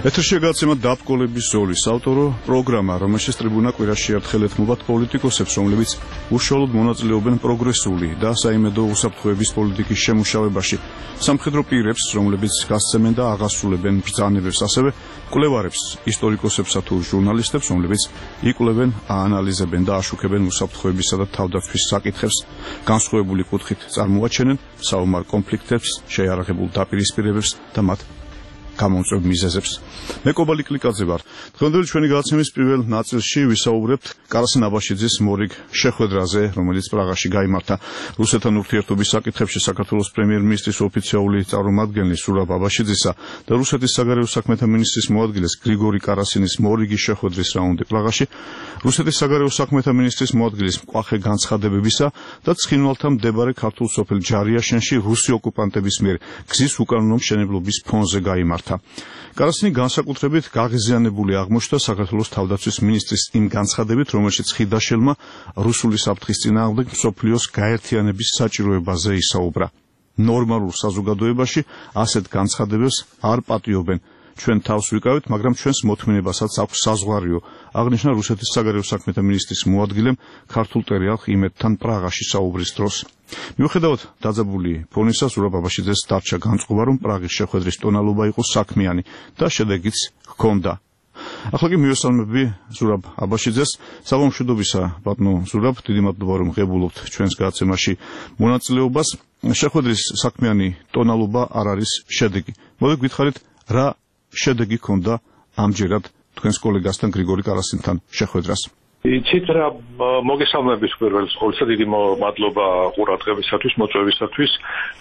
ეთერში გაცემა დაბკოლების ზოლის ავტორო პროგრამა, რომელშიც ტრიბუნა კვირაში ერთხელ ეთმობათ პოლიტიკოსებს, რომლებიც უშუალოდ მონაწილეობენ პროგრესული და საიმედო უსაფრთხოების პოლიტიკის შემუშავებაში, სამხედრო პირებს, რომლებიც გასცემენ და აღასრულებენ ბრძანებებს, ასევე კვლევარებს, ისტორიკოსებსა თუ ჟურნალისტებს, რომლებიც იკვლევენ, აანალიზებენ და აშუქებენ უსაფრთხოებისა და თავდაცვის საკითხებს, განსხვავებული კუთხით წარმოაჩენენ საომარ კონფლიქტებს, შეიარაღებულ დაპირისპირებებს და მათ გამომწვევ მიზეზებს. მე კობალი კლიკაძე ვარ. დღევანდელი ჩვენი გადაცემის პირველ ნაწილში ვისაუბრებთ კარასენ აბაშიძის მორიგ შეხვედრაზე, რომელიც პრაღაში გაიმართა. რუსეთთან ურთიერთობის საკითხებში საქართველოს პრემიერ-მინისტრის ოფიციალური წარმომადგენლის ზურაბ აბაშიძისა და რუსეთის საგარეო საქმეთა მინისტრის მოადგილეს გრიგორი კარასინის მორიგი შეხვედრის რაუნდი პრაღაში, რუსეთის საგარეო საქმეთა მინისტრის მოადგილის მკვახე განცხადებებისა და ცხინვალთან მდებარე ქართულ სოფელ ჯარიაშენში რუსი ოკუპანტების მიერ გზის უკანონო მშენებლობის ფონზე გაიმართა. კარასინი განსაკუთრებით გაღიზიანებული აღმოჩნდა საქართველოს თავდაცვის მინისტრის იმ განცხადებით, რომელშიც ხიდაშელმა რუსული საფრთხის წინააღმდეგ მსოფლიოს გაერთიანების საჭიროებაზე ისაუბრა. ნორმალურ საზოგადოებაში ასეთ განცხადებებს არ პატიობენ. ჩვენ თავს ვიკავეთ, მაგრამ ჩვენს მოთმინებასაც აქვს საზღვარიო, აღნიშნა რუსეთის საგარეო საქმეთა მინისტრის მოადგილემ ქართულ ტერიალხ იმედთან პრაღაში საუბრის დროს. მიუხედავად დაძაბული ფონისა, ზურაბ აბაშიძეს დარჩა განწყობა, რომ პრაღის შეხვედრის ტონალობა იყო საქმიანი და შედეგიც ჰქონდა. ახლა კი მივესალმები ზურაბ აბაშიძეს. საბავშვობისა, ბატონო ზურაბ, დიდი მადლობა, რომ ღებულობთ ჩვენს გადაცემაში მონაწილეობას. შეხვედრის საქმიანი ტონალობა არ არის შედეგი. მოდით გითხარით, რა შედეგი ჰქონდა ამჯერად თქვენს კოლეგასთან გრიგორი კარასინთან შეხვედრას? იცით რა, მოგესალმებით პირველ ყოვლისა, დიდი მადლობა ყურადღებისათვის, მოწვევისათვის.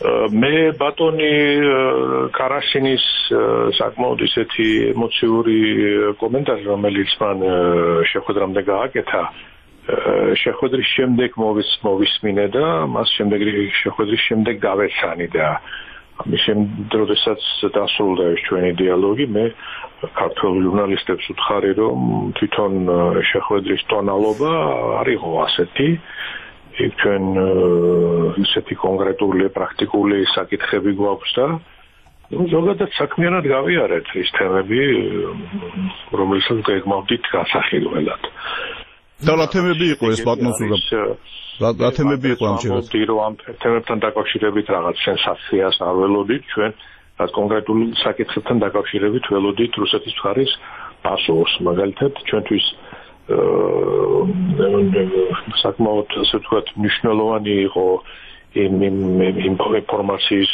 მე ბატონი კარასინის საკმაოდ ისეთი ემოციური კომენტარი, რომელიც მან შეხვედრამდე გააკეთა, შეხვედრის შემდეგ მოვისმინე და მას შეხვედრის შემდეგ გავეცანი და ამის დროდესაც დასრულდა ეს ჩვენი დიალოგი, მე ქართველ ჟურნალისტებს ვუთხარი, რომ თვითონ შეხვედრის ტონალობა არ იყო ასეთი. იქ ჩვენ ისეთი კონკრეტული, პრაქტიკული საკითხები გვაქვს და ზოგადად საქმიანად გავიარეთ ის თემები, რომელსაც გეგმავდით გასახილველად. და რა თემები იყო ეს, ბატონო ზურაბ? რა თემები იყო ამჯერად? ამ თემებთან დაკავშირებით რაღაც სენსაციას არ ველოდით ჩვენ, რაც კონკრეტულ საკითხებთან დაკავშირებით ველოდით რუსეთის მხარის პასუხს. მაგალითად, ჩვენთვის საკმაოდ ასე ვთქვათ მნიშვნელოვანი იყო იმ ინფორმაციის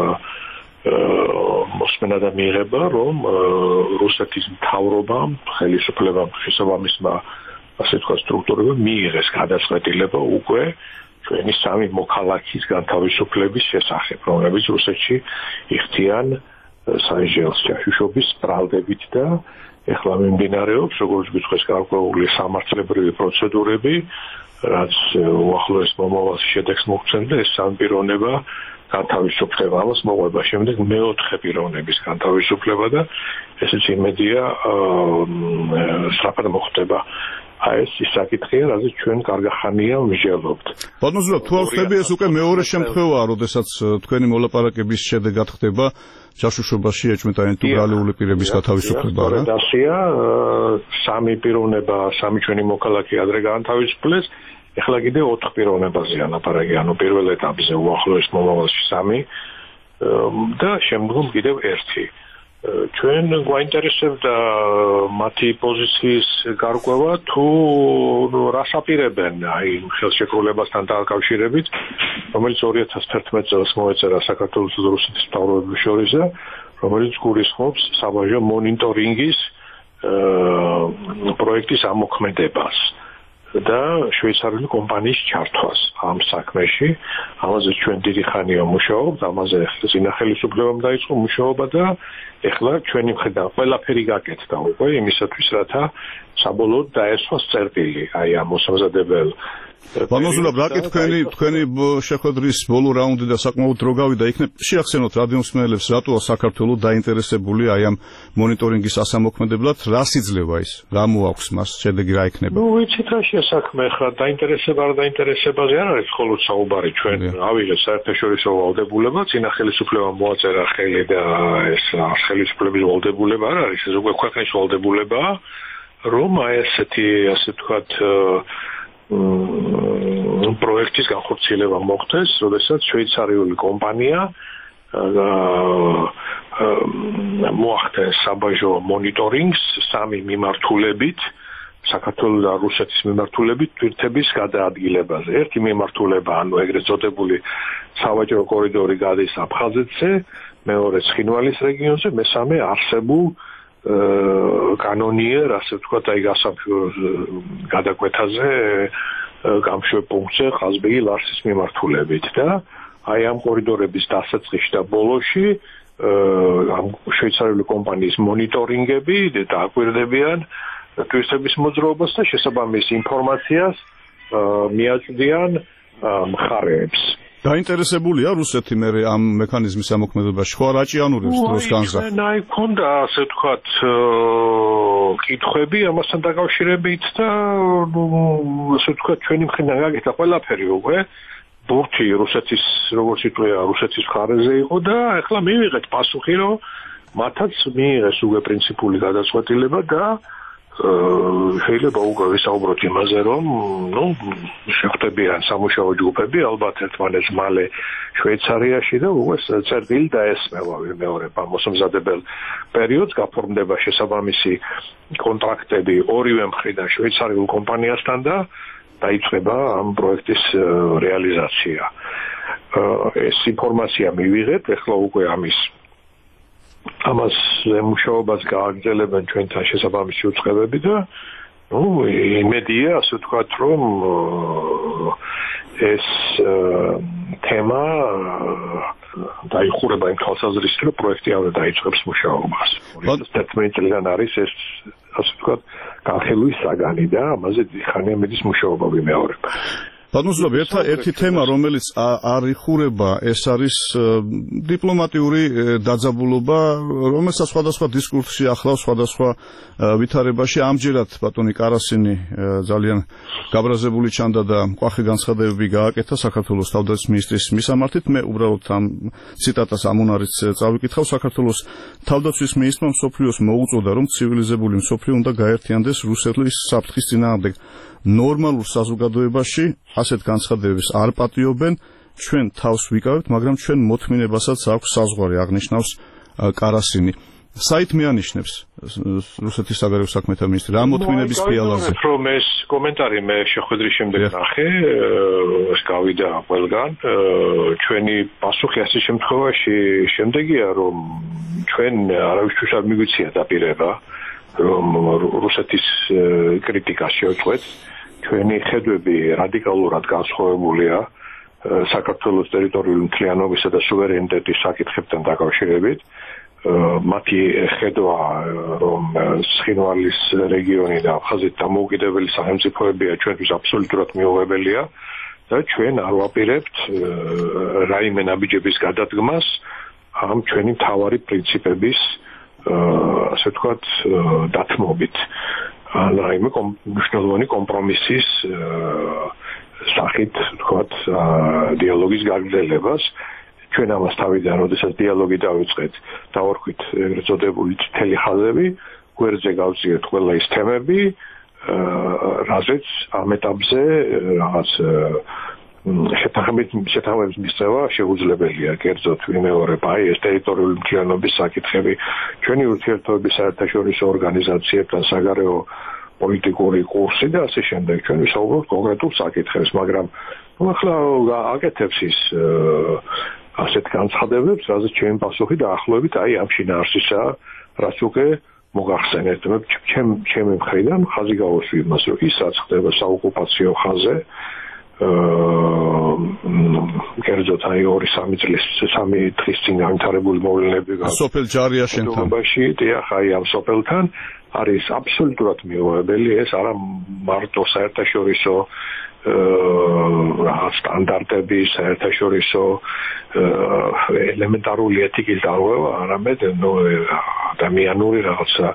მოსმენა და მიღება, რომ რუსეთის მთავრობამ, ხელისუფლებამ, შესაბამისმა ასე თქვა სტრუქტურებმა მიიღეს გადაწყვეტილება უკვე ჩვენი სამი მოქალაქის განთავისუფლების შესახებ, რომლებიც რუსეთში იხდიან საინჟინრო ჯაშუშობის ბრალდებით და ეხლა მიმდინარეობს, როგორც გითხეს, გარკვეული სამართლებრივი პროცედურები, რაც უახლოეს მომავალში შედეგს მოგვცემს და ეს სამი პიროვნება განთავისუფლება, ამას მოყვება შემდეგ მეოთხე პიროვნების განთავისუფლება და ესეც იმედია სწრაფად მოხდება. ეს ის საკითხია, რაზეც ჩვენ კარგახანია ვმსჯელობთ. ბატონო ზურაბ, თუ ავხდები, ეს უკვე მეორე შემთხვევაა, როდესაც თქვენი მოლაპარაკების შედეგად ხდება ჯაშუშობაში ეჭვმეტანილი თუ ბრალეული პირების გათავისუფლება, რა? დასია, სამი პიროვნება, სამი ჩვენი მოქალაქე ადრე გაანთავისუფლეს, ეხლა კიდე 4 პიროვნებაზეა ლაპარაკი, ანუ პირველ ეტაპზე უახლოეს მომავალში 3 და შემდგომ კიდევ 1. ჩვენ გვაინტერესებდა მათი პოზიციის გარკვევა, თუ რას აპირებენ აი ხელშეკრულებასთან დაკავშირებით, რომელიც 2011 წელს მოეწერა საქართველოს და რუსეთის მთავრობების შორის, რომელიც გულისხმობს საბაჟო მონიტორინგის პროექტის ამოქმედებას და შვეიცარიული კომპანიის ჩართვას ამ საქმეში. ამაზე ჩვენ დიდი ხანია მუშაობთ, ამაზე წინა ხელისუფლებამ დაიწყო მუშაობა და ეხლა ჩვენი მხრიდან ყველაფერი გაკეთდა უკვე იმისათვის, რათა საბოლოოდ დაესვას წერტილი აი ამ მოსამზადებელ Ბანოზულაბ რაკი თქვენი შეხვედრის ბოლო რაუნდი და საკმაოდ დრო გავიდა იქნებ შეახსენოთ რადიომსმენელებს რატოა საქართველოს დაინტერესებული აი ამ მონიტორინგის ასამოქმედებლად რას იძლევა ის რა მოაქვს მას შედეგი რა იქნება ვიცით რა შესაქმე ხა დაინტერესება არ დაინტერესებაზე არ არის მხოლოდ საუბარი ჩვენ ავიღეთ საერთაშორისო ვალდებულება წინა ხელისუფლებამ მოაწერა ხელი და ეს ხელისუფლების ვალდებულება არ არის ეს უკვე ქვეყნის ვალდებულებაა რომ აი ესეთი ასე ვთქვათ პროექტის განხორციელება მოხდეს, როდესაც შვეიცარიული კომპანია მოახდენს საბაჟო მონიტორინგს სამი მიმართულებით, საქართველოს და რუსეთის მიმართულებით თვირთების გადაადგილებაზე. ერთი მიმართულება, ანუ ეგრეთ წოდებული სავაჭრო კორიდორი გადის აფხაზეთზე, მეორე ცხინვალის რეგიონზე, მესამე არსებულ კანონიერ, ასე ვთქვათ, აი გადაკვეთაზე გამშვებ პუნქტზე ყაზბეგი ლარსის მიმართულებით და აი ამ კორიდორების დასაწყისში და ბოლოში ამ შვეიცარიული კომპანიის მონიტორინგები დააკვირდებიან ტურისტების მოძრაობას და შესაბამის ინფორმაციას მიაწვდიან მხარეებს. დაინტერესებულია რუსეთი მე ამ მექანიზმის ამოქმედებაში ხო არ აჭიანურებს დროს განზრახ. აი ქონდა ასე ვთქვათ კითხვები ამასთან დაკავშირებით და ასე ვთქვათ ჩვენი მხრიდან გაკეთა ყველაფერი უკვე ბურთი რუსეთის როგორც იტყვია რუსეთის მხარეზე იყო და ახლა მივიღეთ პასუხი რომ მათაც მიიღეს უკვე პრინციპული გადაწყვეტილება და შეიძლება უკვე ვისაუბროთ იმაზე, რომ შეხვდებიან სამუშაო ჯგუფები ალბათ ერთმანეთს მალე შვეიცარიაში და უკვე წერტილი დაესმევა მეორე მოსამზადებელ პერიოდს გაფორმდება შესაბამისი კონტრაქტები ორივე მხრიდან შვეიცარიულ კომპანიასთან და დაიწყება ამ პროექტის რეალიზაცია. ეს ინფორმაცია მივიღეთ, ახლა უკვე ამას მუშაობას გააგრძელებენ ჩვენთან შესაბამისი უწყებები და იმედია ასე ვთქვათ რომ ეს თემა დაიხურება იმ თვალსაზრისით რომ პროექტი არ დაიწყებს მუშაობას. 11 წლიდან არის ეს ასე ვთქვათ განხილვის საგანი და ამაზე ხანია მედის მუშაობა ვიმეორება. ბანოზულაბ ერთი თემა რომელიც არ იხურება ეს არის დიპლომატიური დაძაბულობა რომელსაც სხვადასხვა დისკურსში ახლავს სხვადასხვა ვითარებაში ამჯერად ბატონი კარასინი ძალიან გაბრაზებული ჩანდა და მკვახე განცხადებები გააკეთა საქართველოს თავდაცვის მინისტრის მისამართით მე უბრალოდ ამ ციტატას ამონარიც წავიკითხავ საქართველოს თავდაცვის მინისტრმა მსოფლიოს მოუწოდა რომ ცივილიზებული მსოფლიო უნდა გაერთიანდეს რუსეთის საფრთხის წინააღმდეგ ნორმალურ საზოგადოებაში ასეთ განცხადებებს არ პატიობენ ჩვენ თავს ვიკავებთ მაგრამ ჩვენ მოთმინებასაც აქვს საზღვარი აღნიშნავს კარასინი საით მეანიშნებს რუსეთის საგარეო საქმეთა მინისტრი რა მოთმინების ფიალაზე რომ ეს კომენტარი მე შეხვედრის შემდეგ ნახე ეს გავიდა ყველგან ჩვენი პასუხი ასე შემთხვევაში შემდეგია რომ ჩვენ არავისთვის არ მიგვიცია დაპირება რომ რუსეთის კრიტიკას შევწყვეთ ჩვენი ხედვები რადიკალურად განსხვავებულია საქართველოს ტერიტორიული მთლიანობისა და სუვერენიტეტის საკითხებთან დაკავშირებით. მათი ხედვა რომ ცხინვალის რეგიონი და აფხაზეთი დამოუკიდებელი სახელმწიფოებია ჩვენთვის აბსოლუტურად მიუღებელია და ჩვენ არ ვაპირებთ რაიმე ნაბიჯების გადადგმას ამ ჩვენი მთავარი პრინციპების ასე ვთქვათ დათმობით. რაიმე მნიშვნელოვანი კომპრომისის სახით ვთქვათ დიალოგის გაგრძელებას ჩვენ ამას თავიდან როდესაც დიალოგი დავიწყეთ დავარქვით ეგრეთ წოდებული წითელი ხაზები გვერდზე გავწიეთ ყველა ის თემები რაზეც ამ ეტაპზე რაღაც შეთანხმების მიღება შეუძლებელია კერძოდ ვიმეორება აი ეს ტერიტორიული მთლიანობის საკითხები ჩვენი ურთიერთობების საერთაშორისო ორგანიზაციებთან საგარეო პოლიტიკური კურსი და ასე შემდეგ ჩვენ ვისაუბრებთ კონკრეტულ საკითხებს მაგრამ ახლა აკეთებს ის ასეთ განცხადებებს რაზეც ჩემი პასუხი დაახლოებით აი ამ შინაარსისა რაც უკვე მოგახსენეთ ჩემი მხრიდან ხაზი გავუსვი იმას რომ ის რაც ხდება საოკუპაციო ხაზზე კერძოდ აი 2-3 დღის წინ განვითარებული მოვლენები სოფელ ჯარია შენთან დიახ აი ამ სოფელთან არის აბსოლუტურად მიუღებელი ეს არა მარტო საერთაშორისო სტანდარტები საერთაშორისო ელემენტარული ეთიკის დარღვევა არამედ ადამიანური რაღაცა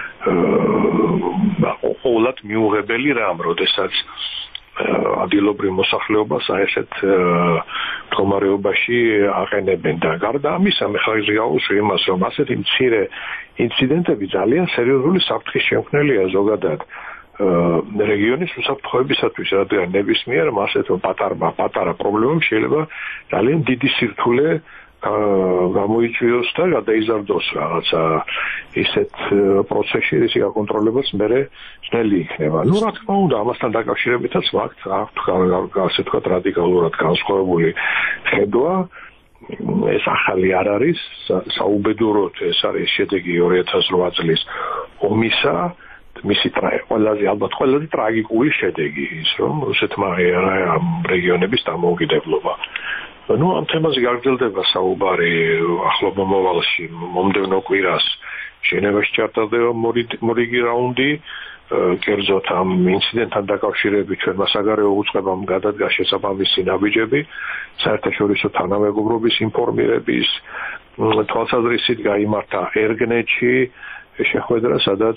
ყოველად მიუღებელი რამ როდესაც ადგილობრივ მოსახლეობას ასეთ მდგომარეობაში აყენებენ და გარდა ამისა მე ხარ გავუსვი იმას რომ ასეთი მცირე ინციდენტები ძალიან სერიოზული საფრთხის შემქმნელია ზოგადად რეგიონის უსაფრთხოებისათვის რადგან ნებისმიერ ასეთ პატარა პრობლემამ შეიძლება ძალიან დიდი სირთულე გამოიწვიოს და გადაიზარდოს რაღაცა ისეთ პროცესში რის გაკონტროლებაც მერე ძნელი იქნება. Ну, რა თქმა უნდა, ამასთან დაკავშირებითაც ვაქვს ასე ვთქვათ რადიკალურად განსხვავებული ხედვა. ეს ახალი არ არის, საუბედუროდ ეს არის შედეგი 2008 წლის ომისა, მისი ალბათ ყველაზე ტრაგიკული შედეგი ის, რომ რუსეთმა ამ რეგიონების დამოუკიდებლობა ну ამ თემაზე გაგრძელდება საუბარი ახლო მომავალში მომდევნო კვირას ჟენევაში ჩატარდება მორიგი რაუნდი კერძოდ ამ ინციდენტთან დაკავშირებით ჩვენმა საგარეო უწყებამ გადადგა შესაბამისი ნაბიჯები საერთაშორისო თანამეგობრობის ინფორმირების თვალსაზრისით გაიმართა ერგნეთში შეხვედრა სადაც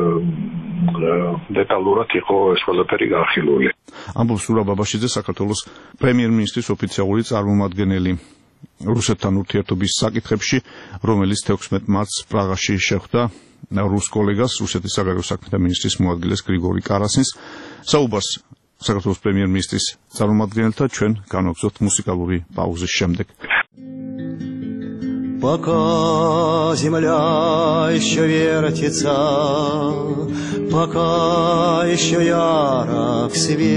დეტალურად იყო ეს ყველაფერი განხილული. ამბობს სურა ბაბაშიძე საქართველოს პრემიერ-მინისტრის ოფიციალური წარმომადგენელი რუსეთთან ურთიერთობის საკითხებში, რომელიც 16 მარტს პრაღაში შეხვდა რუს კოლეგას, რუსეთის საგარეო საქმეთა მინისტრის მოადგილეს გრიგორი კარასინს. საუბარს საქართველოს პრემიერ-მინისტრის წარმომადგენელთან ჩვენ განვაგრძობთ მუსიკალური პაუზის შემდეგ. Пока земля еще вертится, пока еще ярок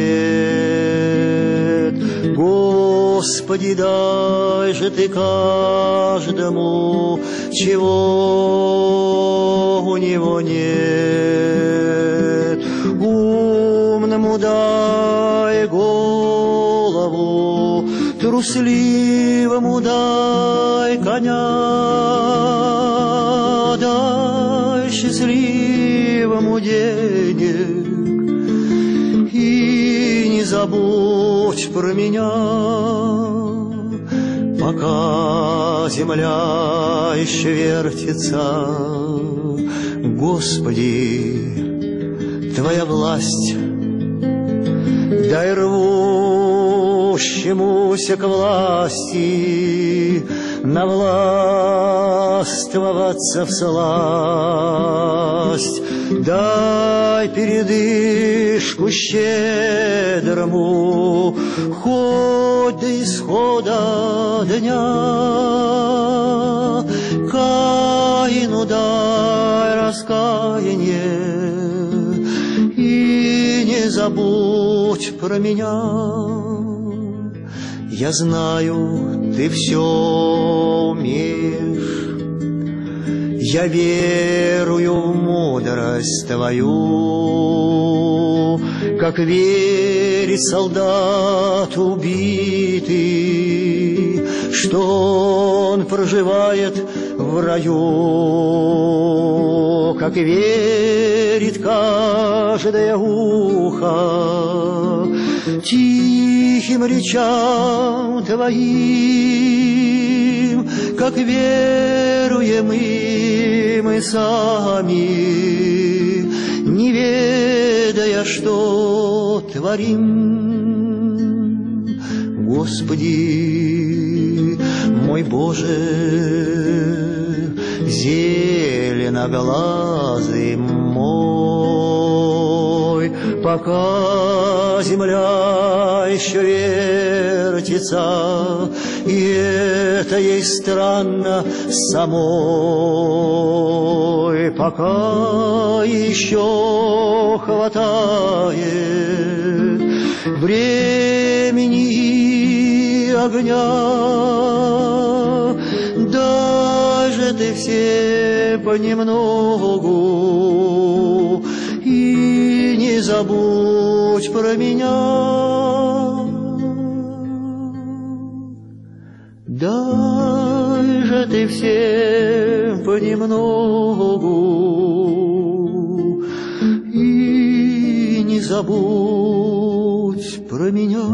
свет, Господи, дай же Ты каждому, чего у него нет. Умному дай голову, трусливому дай коня, дай счастливому денег и не забудь про меня, пока земля еще вертится. Господи, Твоя власть, дай рвущемуся к власти навластвоваться всласть, дай передышку щедрому хоть до исхода дня, Каину дай раскаяние и не забудь про меня. Я знаю, Ты все умеешь, я верую в мудрость Твою, как верит солдат убитый, что он проживает в раю, как верит каждое ухо тихим речам Твоим, как веруем и мы сами, не ведая, что творим. Господи, мой Боже, зеленоглазый мой, пока земля еще вертится, и это ей странно самой, пока еще хватает времени и огня, даже Ты все понемногу и не забудь про меня. дай же ты всем понемногу и не забудь про меня.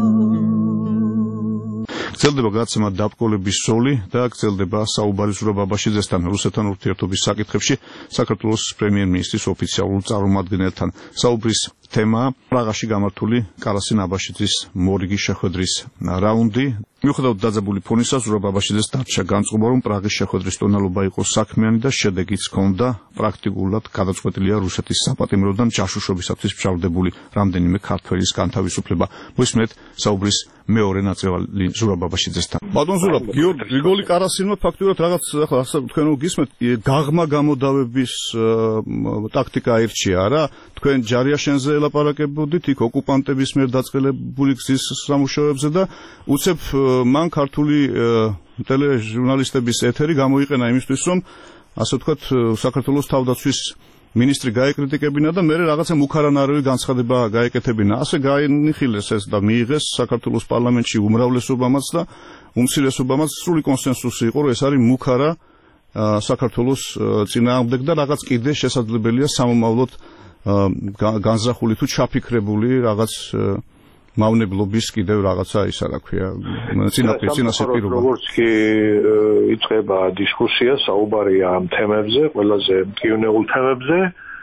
გრძელდება გადაცემა დაბკოლების სოლი და გრძელდება საუბარი ზურაბ აბაშიძესთან რუსეთთან ურთიერთობის საკითხებში საქართველოს პრემიერ-მინისტრის ოფიციალურ წარმომადგენელთან. საუბრის თემაა პრაღაში გამართული კარასინ აბაშიძის მორიგის შეხვედრის რაუნდი. მიუხედავად დაძაბული ფონისა, ზურაბ აბაშიძეს დარჩა განწყობა, რომ პრაღის შეხვედრის ტონალობა იყო საქმიანი და შედეგიც ჰქონდა. პრაქტიკულად გადაწყვეტილია რუსეთის საპატიმროდან ჯაშუშობისათვის მშავლდებული რამდენიმე ქართველის განთავისუფლება. მოისმენთ საუბრის მეორე ნაწილი ზურაბ აბაშიძესთან. ბატონ ზურაბ, გრიგოლი კარასინმა ფაქტურად რაღაც ახლა თქვენ გისმენთ გაღმა გამოდავების ტაქტიკა აირჩია რა. თქვენ ჯარიაშენზე ელაპარაკებოდით იქ ოკუპანტების მიერ დაწყელებული გზის სამუშაოებზე და უცებ მან ქართული ტელეჟურნალისტების ეთერი გამოიყენა იმისთვის, რომ ასე ვთქვათ, საქართველოს თავდაცვის მინისტრი გაეკრიტიკებინა და მერე რაღაცა მუქარანარევი განცხადება გაეკეთებინა. ასე გაინიხილეს ეს და მიიღეს საქართველოს პარლამენტში უმრავლესობამაც და უმცირესობამაც სრული კონსენსუსი იყო, რომ ეს არის მუქარა საქართველოს წინააღმდეგ და რაღაც კიდე შესაძლებელია სამომავლოდ განზრახული თუ ჩაფიქრებული რაღაც მავნებლობის კიდევ რაღაცა ისა რა ქვია წინასწარ როგორც კი იწყება დისკუსია საუბარია ამ თემებზე, ყველაზე მტკივნეულ თემებზე,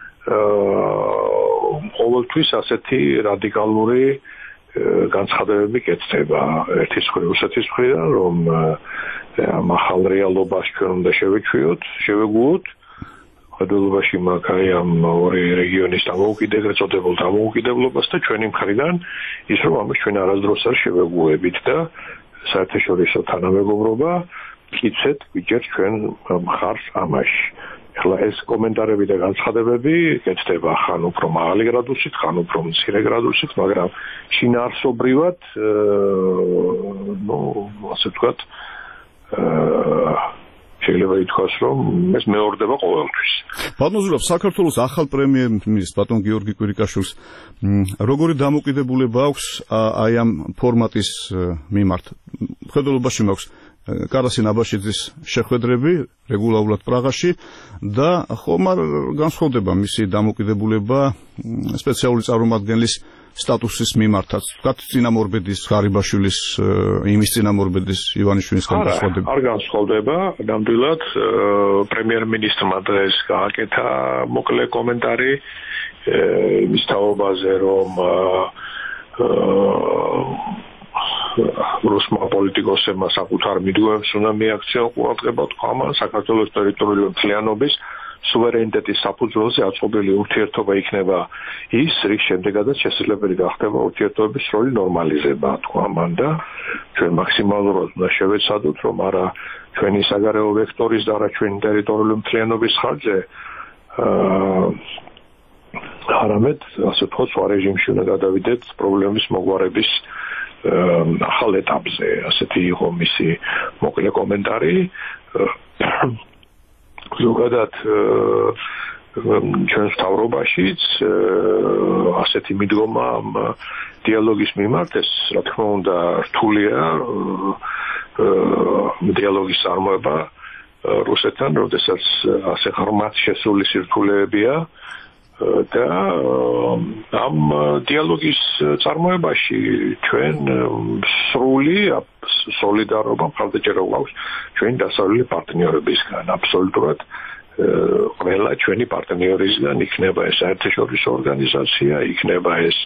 ყოველთვის ასეთი რადიკალური განცხადებები კეთდება ერთის მხრივ რუსეთის მხრიდან, რომ ამ ახალ რეალობას ჩვენ უნდა შევეგუოთ. ხედულობაში მაგარი ამ ორი რეგიონის დამოუკიდებლობას და ჩვენი მხრიდან ის რომ ამას ჩვენ არასდროს არ შევეგუებით და საერთაშორისო თანამეგობრობა მტკიცედ გვიჭერს ჩვენ მხარს ამაში. ახლა ეს კომენტარები და განცხადებები კეთდება ხან უფრო მაღალი გრადუსით, ხან უფრო მცირე გრადუსით, მაგრამ შინაარსობრივად ასე ვთქვათ შეიძლება ითქვას, რომ ეს მეორდება ყოველთვის. ბატონ ზურაბ, საქართველოს ახალ პრემიერ-მინისტრს ბატონ გიორგი კვირიკაშვილს როგორი დამოკიდებულება აქვს აი ამ ფორმატის მიმართ? მხედველობაში მაქვს კარასინ აბაშიძის შეხვედრები რეგულარულად პრაღაში და ხომ არ განსხვავდება მისი დამოკიდებულება სპეციალური წარმომადგენლის სტატუსის მიმართაც, ვთქვათ, წინამორბედის ღარიბაშვილის, იმის წინამორბედის ივანიშვილისგან განსხვავდება? არ განსხვავდება, ნამდვილად პრემიერ-მინისტრმა დღეს გააკეთა მოკლე კომენტარი იმის თაობაზე, რომ რუსმა პოლიტიკოსებმა საკუთარ მიდგომებს უნდა მიაქციონ ყურადღება თქვა საქართველოს ტერიტორიული მთლიანობის სუვერენიტეტის საფუძველზე აწყობილი ურთიერთობა იქნება ის, რის შემდეგაც შესაძლებელი გახდება ურთიერთობების სრული ნორმალიზება, თქვა მან და ჩვენ მაქსიმალურად უნდა შევეცადოთ, რომ არა ჩვენი საგარეო ვექტორის და არა ჩვენი ტერიტორიული მთლიანობის ხარჯზე არამედ ასე ვთქვათ, სხვა რეჟიმში უნდა გადავიდეთ პრობლემის მოგვარების ახალ ეტაპზე. ასეთი იყო მისი მოკლე კომენტარი. ზოგადად ჩვენს მთავრობაშიც ასეთი მიდგომა დიალოგის მიმართ, ეს რა თქმა უნდა რთულია დიალოგის წარმოება რუსეთთან, როდესაც ასე ღრმად შესული სირთულეებია და ამ დიალოგის წარმოებაში ჩვენ სრული სოლიდარობა მხარდაჭერა გვაქვს ჩვენი დასავლელი პარტნიორებისგან. აბსოლუტურად ყველა ჩვენი პარტნიორისგან, იქნება ეს საერთაშორისო ორგანიზაცია, იქნება ეს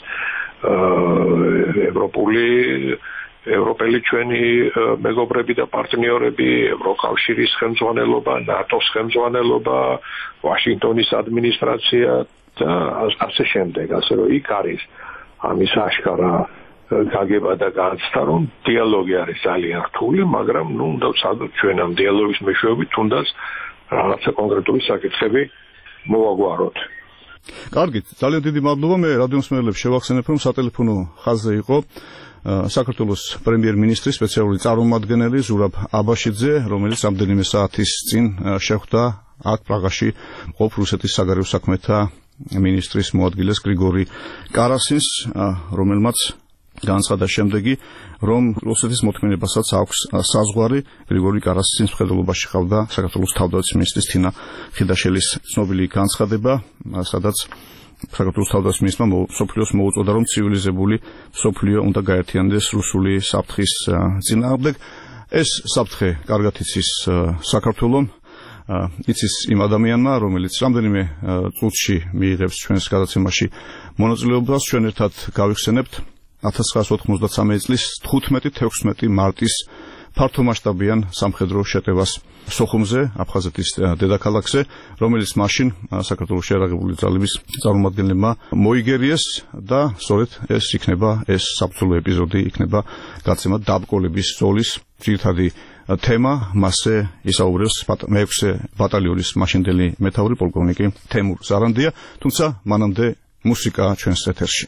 ევროპელი ჩვენი მეგობრები და პარტნიორები, ევროკავშირის ხელმძღვანელობა, ნატოს ხელმძღვანელობა, ვაშინგტონის ადმინისტრაცია და ასე შემდეგ. ასე რომ იქ არის ამის აშკარა გაგება და განცდა, რომ დიალოგი არის ძალიან რთული, მაგრამ უნდა ვცადოთ ჩვენ ამ დიალოგის მეშვეობით თუნდაც რაღაცა კონკრეტული საკითხები მოვაგვაროთ. კარგით, ძალიან დიდი მადლობა. მე რადიომსმენელებს შევახსენებ, რომ სატელეფონო ხაზზე იყო საქართველოს პრემიერ-მინისტრის სპეციალური წარმომადგენელი ზურაბ აბაშიძე, რომელიც რამდენიმე საათის წინ შეხვდა აქ პრაღაში მყოფ რუსეთის საგარეო საქმეთა მინისტრის მოადგილეს გრიგორი კარასინს, რომელმაც განაცხადა შემდეგი, რომ რუსეთის მოთხოვნებასაც აქვს საზღვარი გრიგორი კარასის მხედველობაში ხავდა საქართველოს თავდაცვის მინისტრის თინა ხიდაშელის ცნობილი განცხადება, სადაც საქართველოს თავდაცვის მინისტრმა მსოფლიოს მოუწოდა, რომ ცივილიზებული მსოფლიო უნდა გაერთიანდეს რუსული საფრთხის წინააღმდეგ. ეს საფრთხე კარგად იცის საქართველომ, იცის იმ ადამიანმა, რომელიც რამდენიმე წუთში მიიღებს ჩვენს გადაცემაში მონაწილეობას. ჩვენ ერთად გავიხსენებთ 1993 წლის 15-16 მარტის ფართომასშტაბიან სამხედრო შეტევას სოხუმზე, აფხაზეთის დედაქალაქზე, რომელიც მაშინ საქართველოს შეიარაღებული ძალების წარმომადგენლებმა მოიგერიეს და სწორედ ეს საბრძოლო ეპიზოდი იქნება გაცემა დაბკოლების ზოლის ძირითადი თემა. მასზე ისაუბრებს მე-6 ბატალიონის მაშინდელი მეთაური პოლკოვნიკი თემურ ზარანდია, თუმცა მანამდე მუსიკა ჩვენს ეთერში.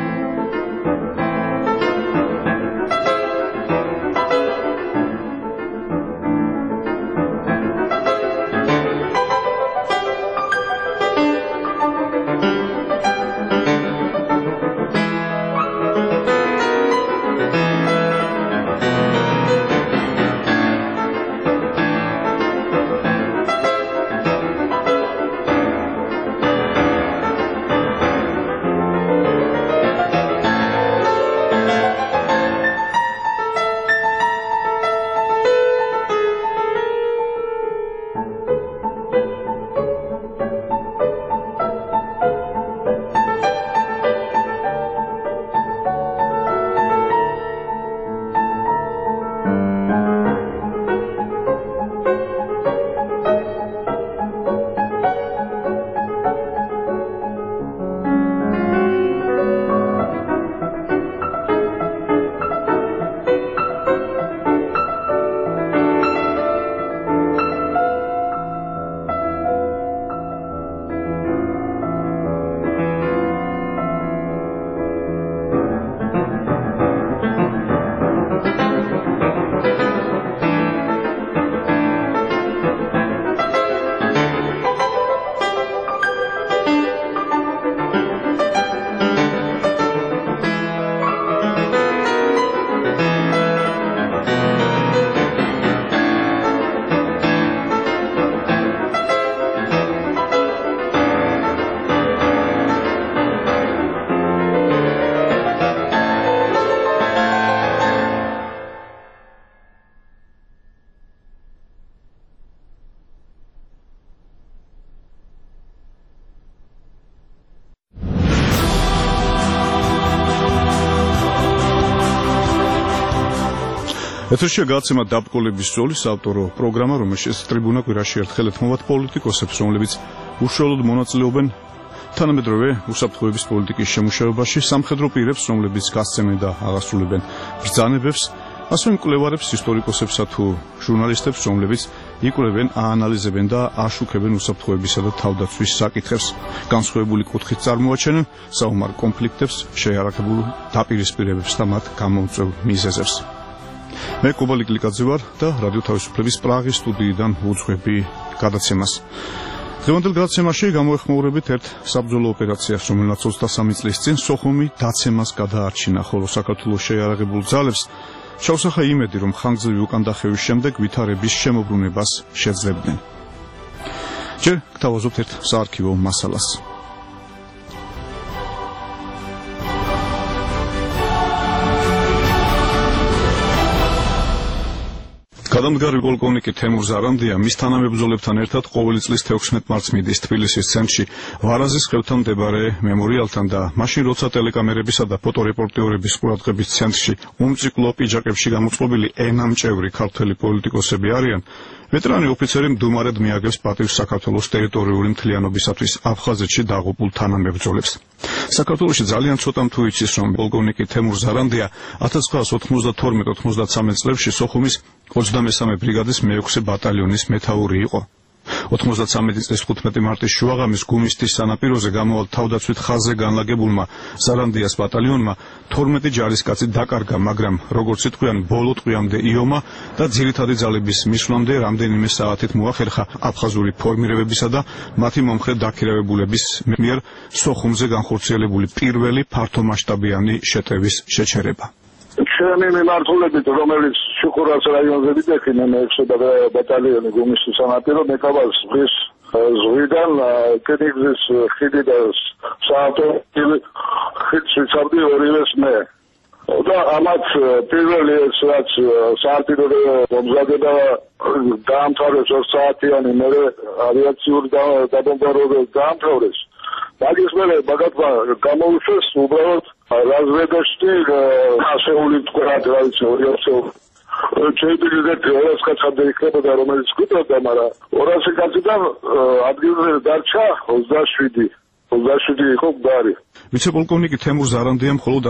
ეთერშია გადაცემა დაბკოლების ზოლის ავტორო პროგრამა, რომელშიც ტრიბუნა კვირაში ერთხელ ეთმობათ პოლიტიკოსებს, რომლებიც უშუალოდ მონაწილეობენ თანამედროვე უსაფრთხოების პოლიტიკის შემუშავებაში, სამხედრო პირებს, რომლებიც გასცემენ და აღასრულებენ ბრძანებებს, ასევე მკვლევარებს, ისტორიკოსებსა თუ ჟურნალისტებს, რომლებიც იკვლევენ, აანალიზებენ და აშუქებენ უსაფრთხოებისა და თავდაცვის საკითხებს, განსხვავებული კუთხით წარმოაჩენენ საომარ კონფლიქტებს, შეიარაღებულ დაპირისპირებებს და მათ გამოუწვევ მიზეზებს. მე კობალი გლიკაძე ვარ და რადიო თავისუფლების პრაღის სტუდიიდან უძღვები გადაცემას. დღევანდელ გადაცემაში გამოეხმაურებით ერთ საბრძოლო ოპერაციას, რომელსაც 23 წლის წინ სოხუმი დაცემას გადაარჩინა, ხოლო საქართველოს შეიარაღებულ ძალებს ჩაუსახა იმედი, რომ ხანგრძლივი უკანდახევის შემდეგ ვითარების შემოbrunებას შეძლებდნენ. ჯერ გთავაზობთ ერთ საარქივო მასალას. გადამდგარი პოლკოვნიკი თემურ ზარანდია მის თანამებრძოლებთან ერთად ყოველი წლის 16 მარტს მიდის თბილისის ცენტრში ვარაზის ხევთან მდებარე მემორიალთან და მაშინ როცა ტელეკამერებისა და ფოტორეპორტიორების ყურადღების ცენტრში უმციკლო პიჯაკებში გამოწყობილი ენამჭევრი ქართველი პოლიტიკოსები არიან, ვეტერანი ოფიცერი მდუმარედ მიაგებს პატივს საქართველოს ტერიტორიული მთლიანობისათვის აფხაზეთში დაღუპულ თანამებრძოლებს. საქართველოში ძალიან ცოტამ თუ იცის, რომ პოლკოვნიკი თემურ ზარანდია 1992-93 წლებში სოხუმის 23 ბრიგადის მე-6 ბატალიონის მეთაური იყო. 93 წლის 15 მარტის შუაღამის გუმისთის სანაპიროზე გამოვალ თავდაცვით ხაზზე განლაგებულმა ზარანდიას ბატალიონმა 12 ჯარისკაცი დაკარგა, მაგრამ როგორც ითქვიან, ბოლო ტყვიამდე იომა და ძირითადი ძალების მისვლამდე რამდენიმე საათით მოახერხა აფხაზური ფორმირებებისა და მათი მომხრე დაქირავებულების მიერ სოხუმზე განხორციელებული პირველი ფართომასშტაბიანი შეტევის შეჩერება. Ჩემი მიმართულებით, რომელიც შუქურას რაიონზე ვიდექინე მე-6 ბატალიონი გუმისთის სანაპირო მეკაბას ზღვიდან კენიგზის ხიდი და საავტომობილო ხიდს ვიცავდი ორივეს მე. და ამათ პირველი ეს რაც საავტომობილო მომზადება დაამთავრეს 2 საათიანი, მერე ავიაციური დაბომბარდირება დაამთავრეს. მაგის მერე მაგათმა გამოუშვეს უბრალოდ разведочный ასეული თქვათ რა ვიცი 200 შეიძლება 200 კაცამდე იქნებოდა რომელიც გვიტყოდა, მაგრამ 200 კაციდან ადგილზე დარჩა 27 იყო გვარი. ვიცე-პოლკოვნიკი თემურ ზარანდია მხოლოდ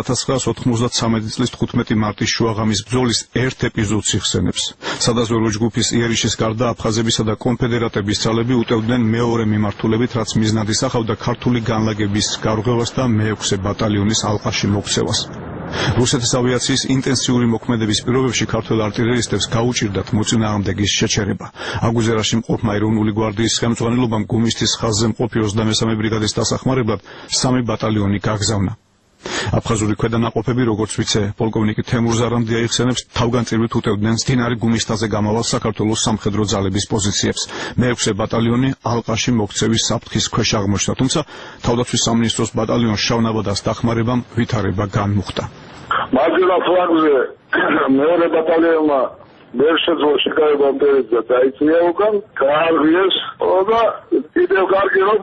1993 წლის 15 მარტის შუაღამის ბრძოლის ერთ ეპიზოდს იხსენებს. სადაზვერვო ჯგუფის იერიშის გარდა აფხაზებისა და კონფედერატების ძალები უტევდნენ მეორე მიმართულებით, რაც მიზნად ისახავდა ქართული განლაგების გარღვევას და მე-6 ბატალიონის ალყაში მოქცევას. რუსეთის ავიაციის ინტენსიური მოქმედების პირობებში ქართველ არტილერისტებს გაუჭირდათ მოწინააღმდეგის შეჩერება. აგვიზერაში მყოფმა ეროვნული გვარდიის ხელმძღვანელობამ გუმისთის ხაზზე მყოფი 23 ბრიგადის დასახმარებლად 3 ბატალიონი გაგზავნა. აფხაზური ქვედანაყოფები, როგორც ვიცე-პოლკოვნიკი თემურ ზარანდია იხსენებს, თავგანწირვით უტევდნენ მდინარე გუმისთაზე გამავალ საქართველოს სამხედრო ძალების პოზიციებს. მე-6 ბატალიონი ალყაში მოქცევის საფრთხის ქვეშ აღმოჩნდა, თუმცა თავდაცვის სამინისტროს ბატალიონს შავნაბადას დახმარებამ ვითარება განმუხტა. მარჯვენა ფლანგზე მეორე ბატალიონმა ვერ შეძლო შეკავება და დაიწია უკან, გაარღვიეს და კიდევ კარგი რომ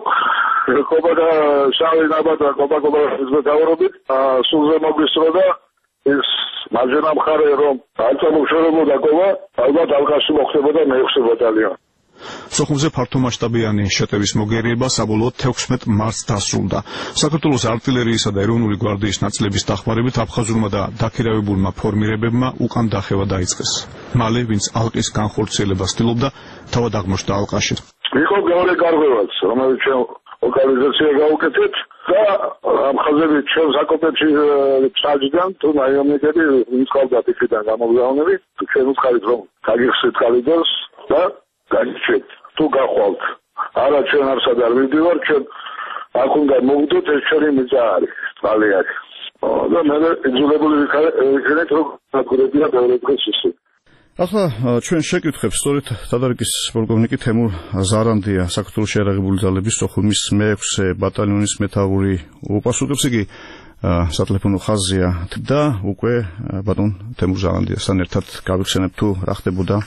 კობა შავი ნაბადა კობა-კობას მეთაურობით სულზე მოგვისწრო და ეს მარჯვენა მხარე რომ აწარმოებდა კობა, ალბათ ალყაში მოხდებოდა მე-6 ბატალიონი. სოხუმზე ფართომასშტაბიანი შეტევის მოგერიება საბოლოოდ 16 მარტს დასრულდა. საქართველოს артиლერიისა და ეროვნული გვარდიის ნაწილების დახმარებით აფხაზურმა და დაქირავებულმა ფორმირებებმა უკან დახევა დაიწყეს. მალე, ვინც ალყის განხორციელებას ცდილობდა, თავად აღმოჩნდა ალყაში. იყო მეორე გარღვევაც, რომელიც ლოკალიზაცია გაუკეთეთ და აფხაზები ჩვენს აკოპებში ჩაჯდან თუ ნაიომნიკები მისყავდათ იქიდან გამოგზავნები, ჩვენ ვუხარით რომ გაგიხსნით კალიდორს და გაიჩეთ თუ გახვალთ. არა ჩვენ არსად არ მივდივარ, ჩვენ აქ უნდა მოვიდოთ, ეს ჩვენი მიწა არის, წყალი არის. და მე იძულებული ვიქნეთ რომ დაგვრებია მეორე დღეს ისე. ახლა ჩვენ შეკითხებს სწორედ თადარიკის პოლკოვნიკი თემურ ზარანდია, საქართველოს შეიარაღებული ძალების სოხუმის მე-6 ბატალიონის მეთაური უპასუხებს. იგი სატელეფონო ხაზია და უკვე ბატონ თემურ ზარანდიასთან ერთად გავიხსენებ თუ რა ხდებოდა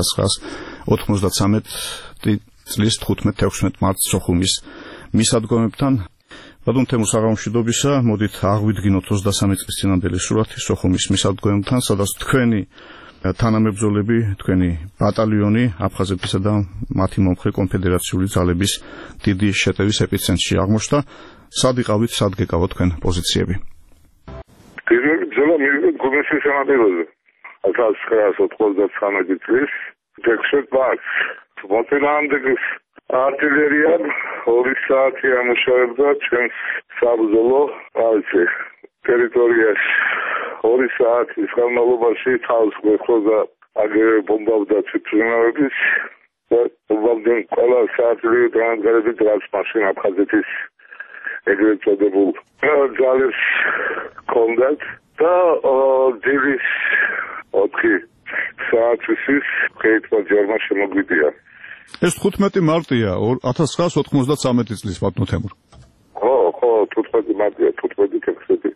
1993 წლის 15-16 მარტს სოხუმის მისადგომებთან. ბატონ თემურ, საღამოშიდობისა, მოდით აღვიდგინოთ 23 წლის წინანდელი სურათი სოხუმის მისადგომებთან, სადაც თქვენი თანამებრძოლები, თქვენი ბატალიონი აფხაზებისა და მათი მომხრე კონფედერაციული ძალების დიდი შეტევის ეპიცენტრში აღმოჩნდა. სად იყავით, სად გეკავოთ თქვენ პოზიციები? პირველი ბრძოლა მივიღეთ გუმისთის სანაპიროზე 1993 წლის 16 მარტს. მოწინააღმდეგის артиლერიამ 2 საათი ამუშავებდა ჩვენს საბრძოლო ტერიტორიაში. 2 საათის განმავლობაში თავს გვეხოდა აგერე ბომბავდა ციფრინავების და ბომბავდნენ ყველა საათლი განადგარებით, რაც მაშინ აფხაზეთის ეგრეთ წოდებულ ძალებს ჰქონდათ და დილის 4 საათის ხეითმა ჯარმა შემოგვიდია. ეს 15 მარტია 1993 წლის, ბატონ თემურ. ხო, 15 მარტია, 15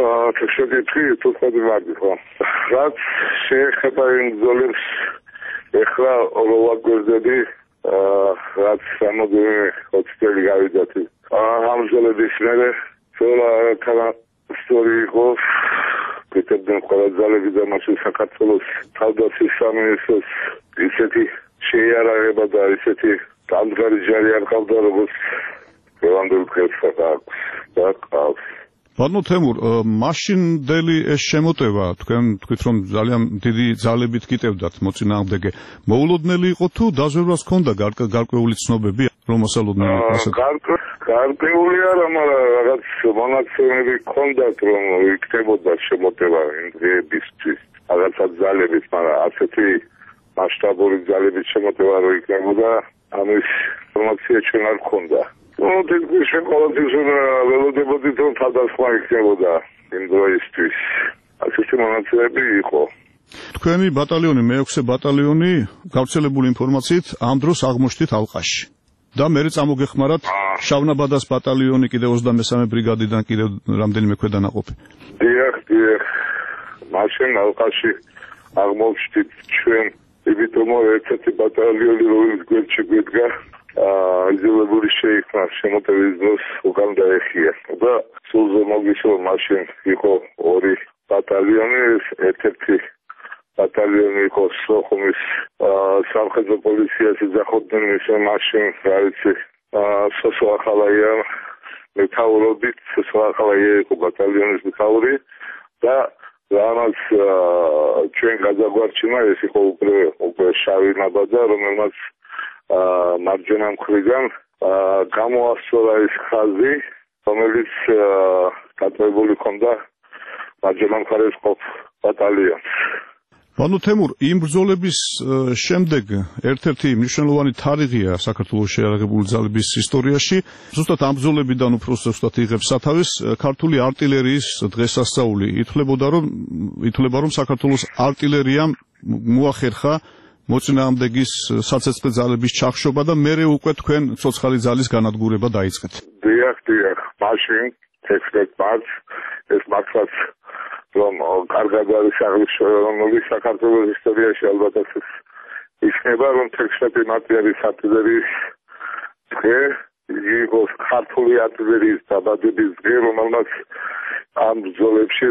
მარტი, ხო. რაც შეეხება იმ ბრძოლებს, ეხლა როვაგვერდები, რაც სამოდელო 20 წელი გავიდათ. ამ ბრძოლების მერე ძოლა ისტორია იყო, კეთებდნენ ყველა ძალები და მაშინ საქართველოს თავდაცვის სამინისტროს ისეთი შეიარაღება და ისეთი დამდგარი ჯარი არ ყავდა, როგორც ლევანდელ დღეს აქვს და ყავს. ბატონო თემურ, მაშინდელი ეს შემოტევა, თქვენ თქვით რომ ძალიან დიდი ძალებით გიტევდათ მოწინააღმდეგე. მოულოდნელი იყო თუ დაზვერვას ჰქონდა გარკვეული ცნობები, რომ ასალოდნენ ასეთ? გარკვეული არა, მაგრამ რაღაც მონაცემები ჰქონდათ, რომ იქნებოდა შემოტევა იმ დღეებისთვის. რაღაცა ძალებით, მაგრამ ასეთი მასშტაბური ძალებით შემოტევა რო იქნებოდა, ამის ინფორმაცია ჩვენ არ ჰქონდა. თითქმის ჩვენ ყოველთვის ველოდებოდით, რომ თავდასხმა იქნებოდა იმ დროისთვის. ასეთი მონაცემები იყო. თქვენი ბატალიონი, მე-6 ბატალიონი, გავრცელებული ინფორმაციით ამ დროს აღმოჩნდით ალყაში. და მერე წამოგეხმარათ შავნაბადას ბატალიონი კიდევ 23 ბრიგადიდან კიდევ რამდენიმე ქვედანაყოფი. დიახ. მაშინ ალყაში აღმოჩნდით ჩვენ, იმიტომ რომ ერთ-ერთი ბატალიონი რომელიც გვერდში გვედგა, იძულებული შეიქნა შემოტევის დროს უკან დაეხია. და სულზე მოგიშო მაშინ იყო 2 ბატალიონი, ერთ-ერთი ბატალიონი იყო სოხუმის სამხედრო პოლიციას ეძახოდნენ მისმა მაშინ, რა ვიცი, სოსოახალაია მეთაურობით, სოსოახალაია იყო ბატალიონის მეთაური და რამაც ჩვენ გადაგვარჩინა, ეს იყო უკვე შავი ნაბადა, რომელმაც მარჯვენა მხრიდან გამოასწორა ის ხაზი, რომელიც დატოვებული ჰქონდა მარჯვენა მხარეს ყოფ ბატალიონს. ბატონო თემურ, იმ ბრძოლების შემდეგ ერთ-ერთი მნიშვნელოვანი თარიღია საქართველოს შეიარაღებული ძალების ისტორიაში. ზუსტად ამ ბრძოლებიდან უფრო ზუსტად იღებს სათავეს ქართული артиლერიის დღესასწაული. ითვლება რომ საქართველოს артиლერიამ მოახერხა მოწინააღმდეგის საცეცხლე ძალების ჩახშობა და მერე უკვე თქვენ ცოცხალი ძალის განადგურება დაიწყეთ. დიახ. მაშინ 16 მარტს ეს მართლაც რომ კარგად არის აღნიშნული საქართველოს ისტორიაში ალბათ იქნება, რომ 16 მარტი არის артиლერიის დღე, იყო ქართული артиლერიის დაბადების დღე, რომელმაც ამ ბრძოლებში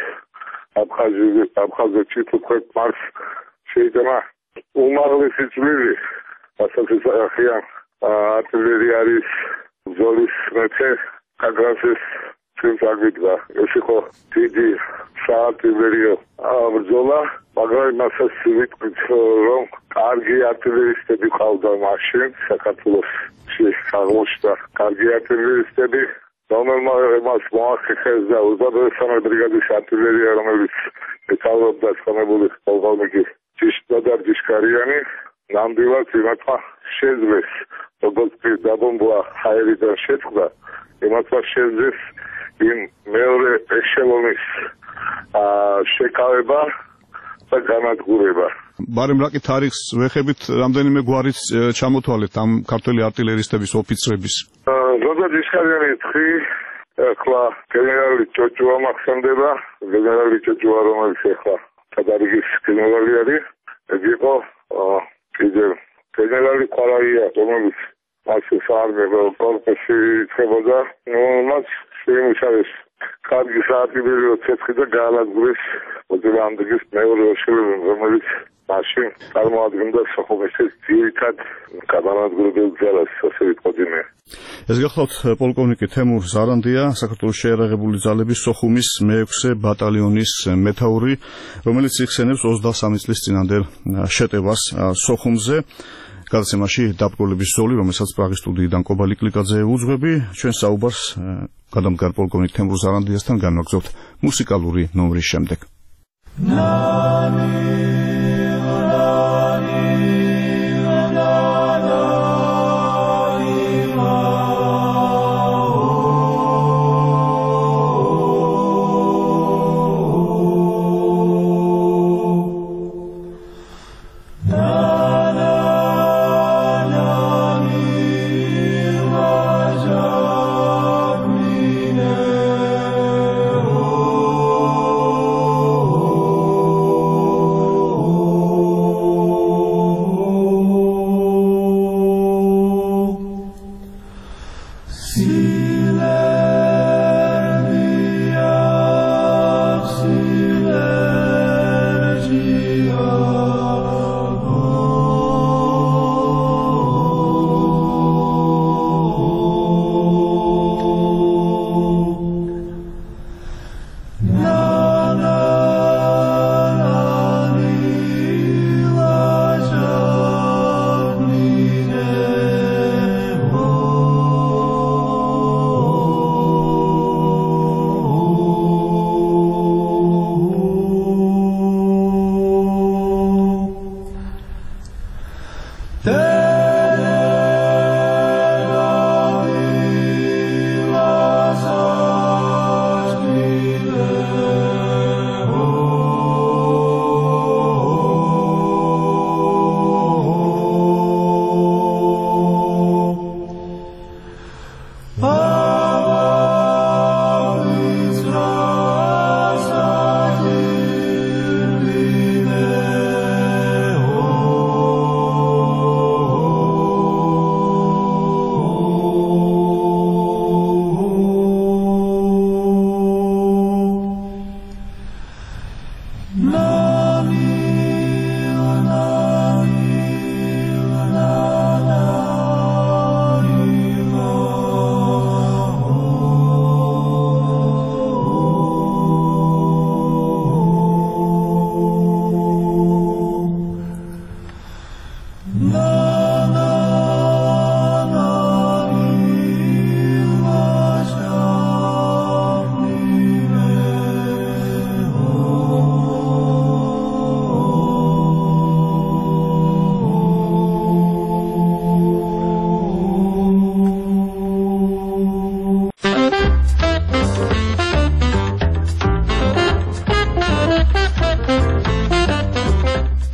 აფხაზეთში 15 მარტს შეიტანა უმაღლესი წვლილი, რასაც ახიან артиლერია არის ბრძოლის მეფე კაგრასის წინ წაგვიდგა. ეს იყო დიდი საარტილერიო ბრძოლა, მაგრამ მასაც ვიტყვით, რომ კარგი артиლერისტები ყავდა მაშინ საქართველოში აღმოჩნდა კარგი артиლერისტები, რომელმაც მოახერხეს და 23 ბრიგადის артиლერია, რომელიც მეთაურობდა სხამებული პოლკოვნიკი ჯიშდადარ ჯიშკარიანი, ნამდვილად იმათმა შეძლეს, როგორც დაბომბვა ჰაერიდან შეწყდა, იმათმა შეძლეს იმ მეორე ეშელონის შეკავება და განადგურება. ბარემ რაკი თარიღს ვეხებით, რამდენიმე გვარიც ჩამოთვალეთ ამ ქართველი артиლერისტების ოფიცრების. ზოდა ჯიშკარიანი თხრი, ახლა გენერალი ჭოჭუა მახსენდება, გენერალი ჭოჭუა, რომელიც ახლა სადარიგის გენერალი არის, ეს იყო კიდევ გენერალი ყარაია, რომელიც მასე საარმიო კორპუსში იწყებოდა, მას შეიმუშავეს კარგი საარტილერიო ცეცხლი და გაანადგურეს მოწინააღმდეგის მეორე ეშელონი, რომელიც მაშინ წარმოადგენდა სოხუმის ძირითად განადგურებელ ძალას, ასე ვიტყოდინე. ეს გახლავთ პოლკოვნიკი თემურ ზარანდია, საქართველოს შეიარაღებული ძალების სოხუმის მე-6 ბატალიონის მეთაური, რომელიც იხსენებს 23 წლის წინანდელ შეტევას სოხუმზე. გადაცემაში დაბრკოლების ზოლი, რომელსაც პრაღის სტუდიიდან კობალი კლიკაძე უძღვები, ჩვენ საუბარს გადამდგარ პოლკოვნიკ თემურ ზარანდიასთან განვაგრძობთ მუსიკალური ნომრის შემდეგ.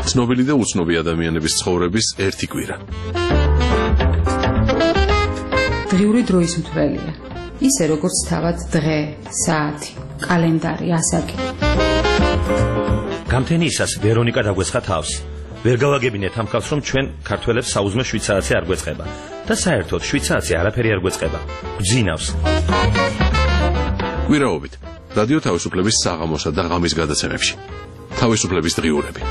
ცნობილი და უცნობი ადამიანების ცხოვრების ერთი კვირა. დღიური დროის მთვრელია. ისე როგორც თავად დღე, საათი, კალენდარი, ასაკი. გამთენიისას ვერონიკა დაგვესხა თავს. ვერ გავაგებინეთ ამ ხალხს, რომ ჩვენ ქართველებს საუზმე შვიცარაცი არ გვეწყება და საერთოდ შვიცარაცი არაფერი არ გვეწყება. გძინავს. კვირაობით რადიო თავისუფლების საღამოსა და ღამის გადაცემებში. თავისუფლების დღიურები.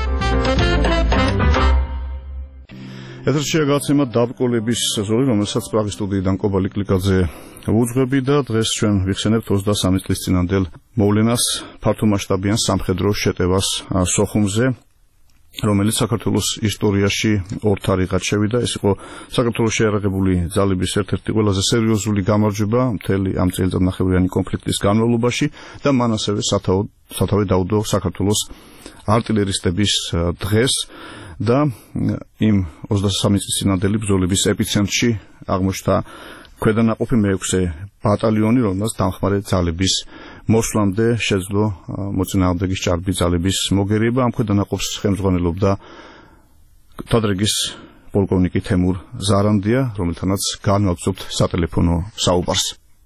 ეთერშია გადაცემა დაბრკოლების სეზონი, რომელსაც პრაღის სტუდიიდან კობალი კლიკაძე უძღვები და დღეს ჩვენ ვიხსენებთ 23 წლის წინანდელ მოვლენას, ფართომასშტაბიან სამხედრო შეტევას სოხუმზე, რომელიც საქართველოს ისტორიაში ორ თარიღად შევიდა. ეს იყო საქართველოს შეიარაღებული ძალების ერთ-ერთი ყველაზე სერიოზული გამარჯვება მთელი ამ წელიწადნახევრიანი კონფლიქტის განმავლობაში და მან ასევე სათავე დაუდო საქართველოს არტილერისტების დღეს და იმ 23 წლის წინანდელი ბრძოლების ეპიცენტრში აღმოჩნდა ქვედანაყოფი მე-6 ბატალიონი, რომელსაც დამხმარე ძალების მოსვლამდე შეძლო მოწინააღმდეგის ჭარბი ძალების მოგერიება. ამ ქვედანაყოფს ხელმძღვანელობდა თადრიგის პოლკოვნიკი თემურ ზარანდია, რომელთანაც განვაგრძობთ სატელეფონო საუბარს.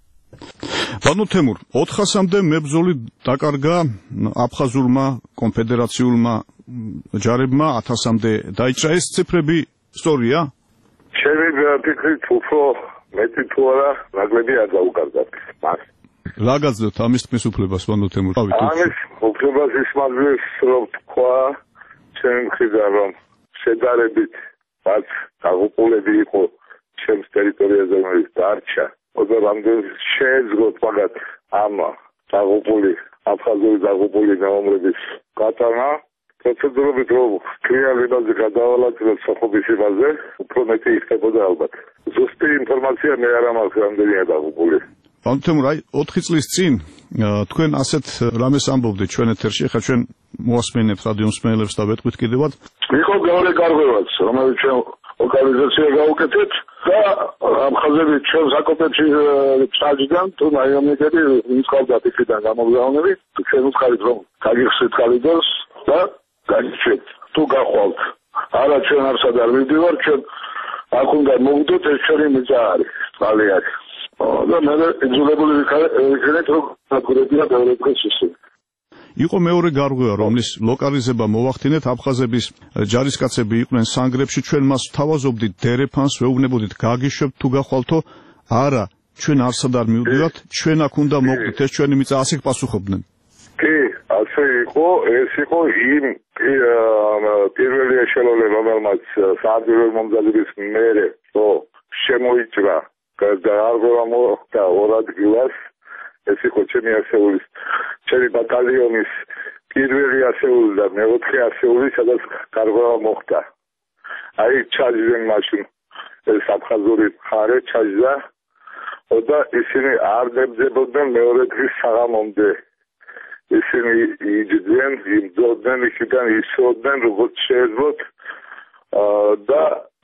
ბანო თემურ, 400-მდე მებრძოლი დაკარგა აფხაზურმა კონფედერაციულმა ჯარებმა, 1000-მდე დაიჭრა. ეს ციფრები სწორია? ჩემი ფიქრით უფრო მეტი თუ არა ნაკლები არ დაუკარგათ მას. რა გაძლევთ ამის თქმის უფლებას, ბანო თემურ? ამის უფლებას ისმაძლევს, რომ თქვა ჩემი მხრიდან, რომ შედარებით რაც დაღუპულები იყო ჩემს ტერიტორიაზე, რომელიც დარჩა, ოდნავ შეეძლოთ მაგათ ამ დაღუპული აფხაზური დაღუპული მეომრების გატანა. პროცედურობით რომ კრიალებაზე გადავალაგდეთ სოხუმის იმაზე, უფრო მეტი იქნებოდა ალბათ. ზუსტი ინფორმაცია მე არ მაქვს რამდენია დაღუპული. ბანო თემურ, 4 წლის წინ თქვენ ასეთ რამეს ამბობდით ჩვენ ეთერში, ახლა ჩვენ მოასმენებთ რადიო მსმენელებს და ვეთქვით კიდევაც. იყო მეორე გარღვევაც, რომელიც ჩვენ ლოკალიზაცია გავუკეთეთ და ამ ხაზები ჩვენ საკოპებში ჩაჯდან თუ ნაიომნიკები მისყავდათ იქიდან გამოგზავნები, ჩვენ ვუხარით რომ გაგიხსნით კალიდორს და გაგიჩვენთ თუ გახვალთ. არა ჩვენ არსად არ მივდივარ, ჩვენ აქ უნდა მოვიდოთ, ეს ჩვენი მიწა არის, წყალი არის. და მე იძულებული ვიქნეთ რომ დაგვრებია მეორე დღეს ისე. იყო მეორე გარღვევა, რომლის ლოკალიზება მოვახდინეთ, აფხაზების ჯარისკაცები იყვნენ სანგრებში, ჩვენ მას თავაზობდით დერეფანს, ვეუბნებოდით გაგიშვებთ თუ გახვალთო, არა, ჩვენ არსად არ მივდივართ, ჩვენ აქ უნდა მოვიდეთ, ეს ჩვენი მიწა, ასე პასუხობდნენ. კი, ასე იყო, ეს იყო იმ პირველი ეშელონი, რომელმაც საარდირო მომზადების მერე შემოიჭრა და არგოა მოხდა ორ ადგილას. ეს იყო ჩემი ასეულის, ჩემი ბატალიონის პირველი ასეული და მეოთხე ასეული, სადაც გარღვევა მოხდა. აი ჩაჯდნენ მაშინ ეს აფხაზური მხარე ჩაჯდა და ისინი არ ნებდებოდნენ მეორე დღის საღამომდე. ისინი იჯდნენ, იმძოდნენ, იქიდან ისროდნენ, როგორც შეეძლოთ და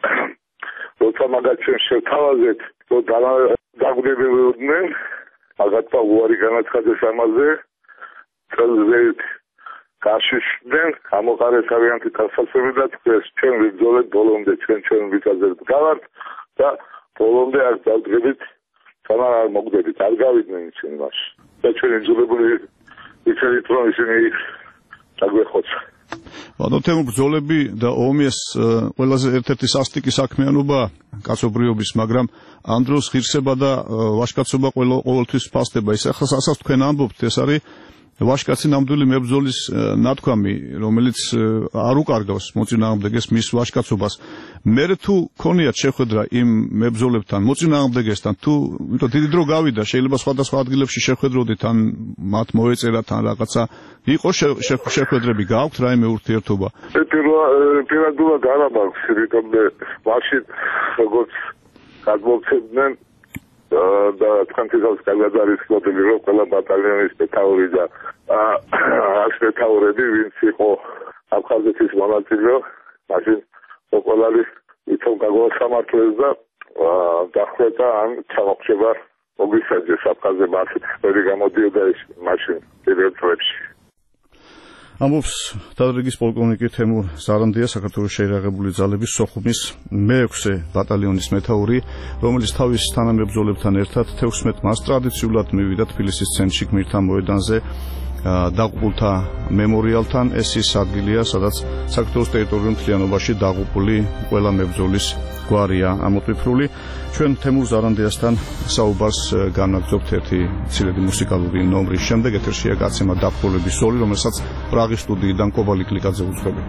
როცა მაგათ ჩვენ შევთავაზეთ, რომ დაგვდებოდნენ, აგატა უარი განაცხადეს ამაზე, წელზე გაშიშდნენ, ამოყარეს ავიანტი დასაცები და თქვეს, ჩვენ ვიბრძოლეთ ბოლომდე, ჩვენ ვიწაზე გავართ და ბოლომდე არ დავდგებით, თან არ მოგდებით, არ გავიდნენ ისინი მაშინ. და ჩვენ იძულებული ვიქნებით, რომ ისინი დაგვეხოცა. ბანო თემურ, ბრძოლები და ომი ეს ყველაზე ერთ-ერთი სასტიკი საქმიანობა კაცობრიობის, მაგრამ ამ დროს ღირსება და ვაჟკაცობა ყოველთვის ფასდება. ის ახლა ასაც თქვენ ამბობთ, ეს არის ვაჟკაცი ნამდვილი მებრძოლის ნათქვამი, რომელიც არ უკარგავს მოწინააღმდეგეს მის ვაჟკაცობას. მერე თუ ქონიათ შეხვედრა იმ მებრძოლებთან, მოწინააღმდეგესთან, თუ დიდი დრო გავიდა, შეიძლება სხვადასხვა ადგილებში შეხვედროდით, ან მათ მოეწერათ, ან რაღაცა იყო შეხვედრები, გააქვთ რაიმე ურთიერთობა? პირადულად არ მაქვს, იმიტომ მაშინ როგორც გადმოცემდნენ და თქვენთვისაც გადაარისხდები, რომ ყველა ბატალიონის მეთაური და ასმეთაურები, ვინც იყო აფხაზეთის მონაწილე, მაშინ ყველანი იცავ გაგოსამართლეს და დახვეწა ან ჩამოხშება მოგისაჯეს აფხაზებმა, ასეთი ხმები გამოდიოდა ის მაშინ პირველ წლებში. ამბობს დადრიგის პოლკოვნიკი თემურ ზარანდია, საქართველოს შეიარაღებული ძალების სოხუმის მე-6 ბატალიონის მეთაური, რომელიც თავის თანამებრძოლებთან ერთად 16 მას ტრადიციულად მივიდა თბილისის ცენტრში გმირთა მოედანზე დაღუპულთა მემორიალთან. ეს ის ადგილია, სადაც საქართველოს ტერიტორიულ მთლიანობაში დაღუპული ყველა მებრძოლის გვარია ამოტვიფრული. ჩვენ თემურ ზარანდიასთან საუბარს განაგრძობთ ერთი მცირედი მუსიკალური ნომრის შემდეგ. ეთერშია გაცემა დაბრკოლების ზოლი, რომელსაც პრაღის სტუდიიდან კობალი კლიკაძე უძღვები.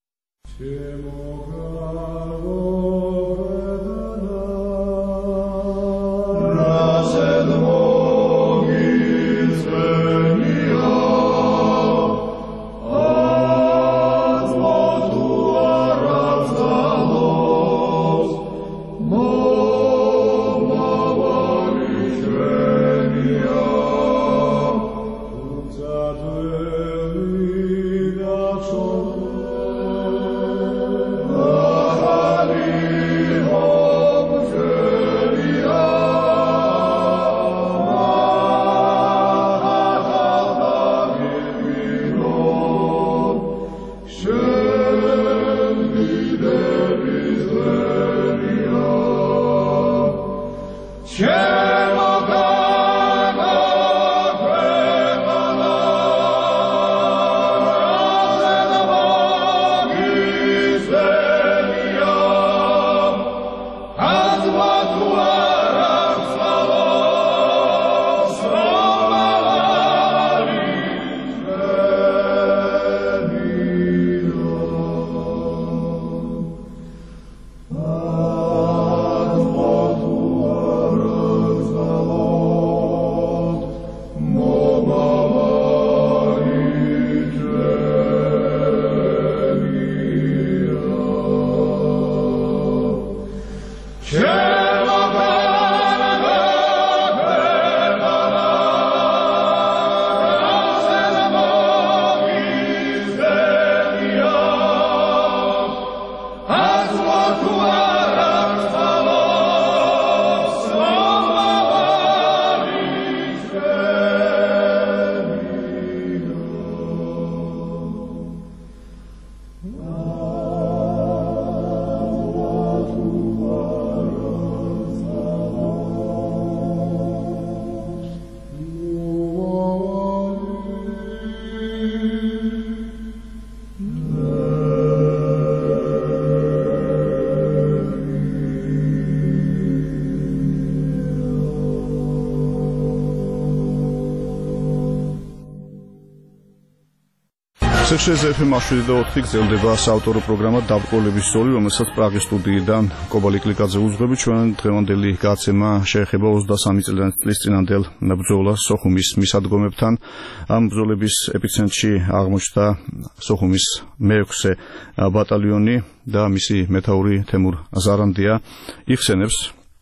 FM 7 გრძელდება საავტორო პროგრამა დაბრკოლების ზოლი, რომელსაც პრაღის სტუდიიდან კობალი კლიკაძე უძღვები. ჩვენ დღევანდელი გაცემა შეეხება 23 წლის წინანდელ ბრძოლას სოხუმის მისადგომებთან. ამ ბრძოლების ეპიცენტრში აღმოჩნდა სოხუმის მე-6 ბატალიონი და მისი მეთაური თემურ ზარანდია იხსენებს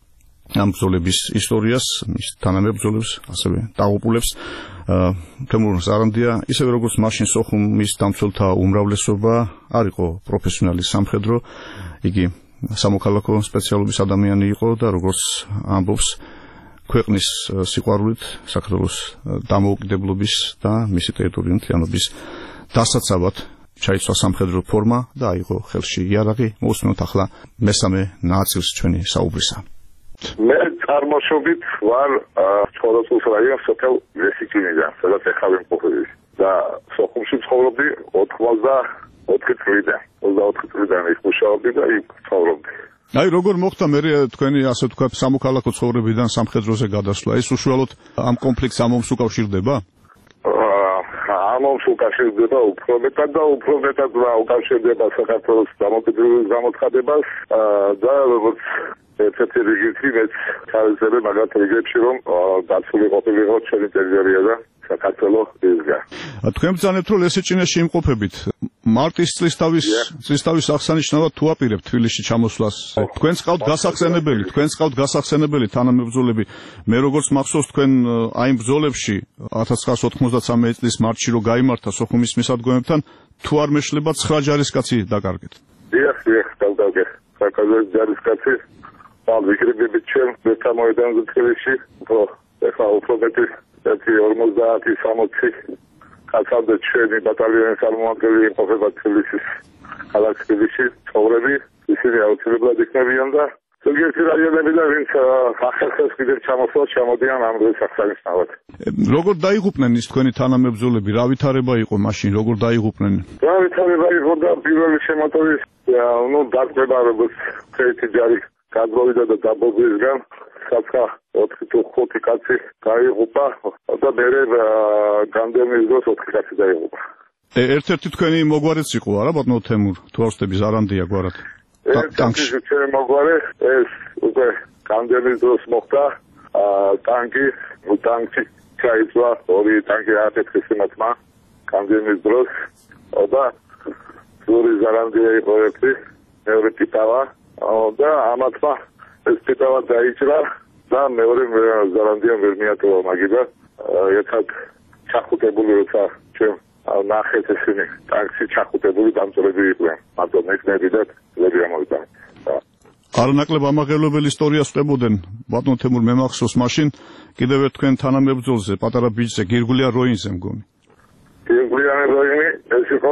ამ ბრძოლების ისტორიას, მის თანამებრძოლებს, ასევე დაღუპულებს. თემურ ზარანდია, ისევე როგორც მაშინ სოხუმის დამცველთა უმრავლესობა არ იყო პროფესიონალი სამხედრო, იგი სამოქალაქო სპეციალობის ადამიანი იყო და როგორც ამბობს, ქვეყნის სიყვარულით, საქართველოს დამოუკიდებლობის და მისი ტერიტორიული მთლიანობის დასაცავად ჩაიცვა სამხედრო ფორმა და აიღო ხელში იარაღი. მოვუსმინოთ ახლა მესამე ნაწილს ჩვენი საუბრისა. მე წარმოშობით ვარ ჩხოროწყუს რაიონის სოფელ ვესიკინიდან, სადაც ეხავი მყოფები და სოხუმში ცხოვრობდი 84 წლიდან. 24 წლიდან იქ მუშაობდი და იქ ცხოვრობდი. აი როგორ მოხდა მე თქვენი ასე ვთქვათ სამოქალაქო ცხოვრებიდან სამხედროზე გადასვლა? ეს უშუალოდ ამ კონფლიქტს ამომს უკავშირდება? ამომს უკავშირდება უფრო მეტად უკავშირდება საქართველოს დამოუკიდებლობის გამოცხადებას და როგორც ერთ-ერთი რიგითი მეც თავისებე მაგათ რიგებში რომ დაცული ყოფილიყო ჩვენი ტერიტორია და საქართველო ისგა. თქვენ ბრძანებთ რომ ლესეჭინაში იმყოფებით. მარტის წლისთავის აღსანიშნავად თუ აპირებთ თბილისში ჩამოსვლას. თქვენს ყავთ გასახსენებელი თანამებრძოლები. მე როგორც მახსოვს თქვენ აი იმ ბრძოლებში 1993 წლის მარტში რო გაიმართა სოხუმის მისადგომებთან, თუ არ მეშლება 9 ჯარისკაცი დაკარგეთ. დიახ, დავდაგე. საკაზო ჯარისკაცი ვიქრებებით ჩვენ მერთა მოედანზე თბილისში, უფრო მეტი 50-60 კაცავდა ჩვენი ბატალიონის წარმომადგენელი იმყოფება თბილისის ქალაქ თბილისში ცხოვრები ისინი აუცილებლად იქნებიან და ზოგიერთი რაიონებიდან ვინც ახერხებს კიდევ ჩამოსვლას ჩამოდიან ამ დღეს აღსანიშნავად. როგორ დაიღუპნენ ის თქვენი თანამებრძოლები? რა ვითარება იყო მაშინ? როგორ დაიღუპნენ? რა ვითარება იყო და პირველი შემოტევის დაწყება როგორც ერთი ჯარი გადმოვიდა და დაბოძვისგან საცხა 4 თუ 5 კაცი დაიღუპა და მერე განდევნის დროს 4 კაცი დაიღუპა. ერთ-ერთი თქვენი მოგვარეც იყო არა ბატონო თემურ? თუ არ ვსწრები ზარანდია გვარად. ტანკში ჩვენი მოგვარე ეს უკვე განდევნის დროს მოხდა ტანკი ჩაიწვა 2 ტანკი ააფეთქეს იმათმა განდევნის დროს და ზური ზარანდია იყო ერთი მეორე ტიტავა და ამათმა ეს ტიტავა დაიჭრა და მეორე ზარანდია ვერ მიატოვა მაგიდა ერთად ჩახუტებული როცა ჩვენ ნახეთ ესენი ტანკში ჩახუტებული დამწვრები იყვნენ მარტო მეკნები და ლები ამოვიდა არანაკლებ ამაღელებელი ისტორიას ყვებოდნენ ბატონო თემურ მე მახსოვს მაშინ კიდევ ერთ თქვენ თანამებრძოლზე პატარა ბიჭზე გირგვლიან როინზე მგონი გირგვლიან როინი ეს იყო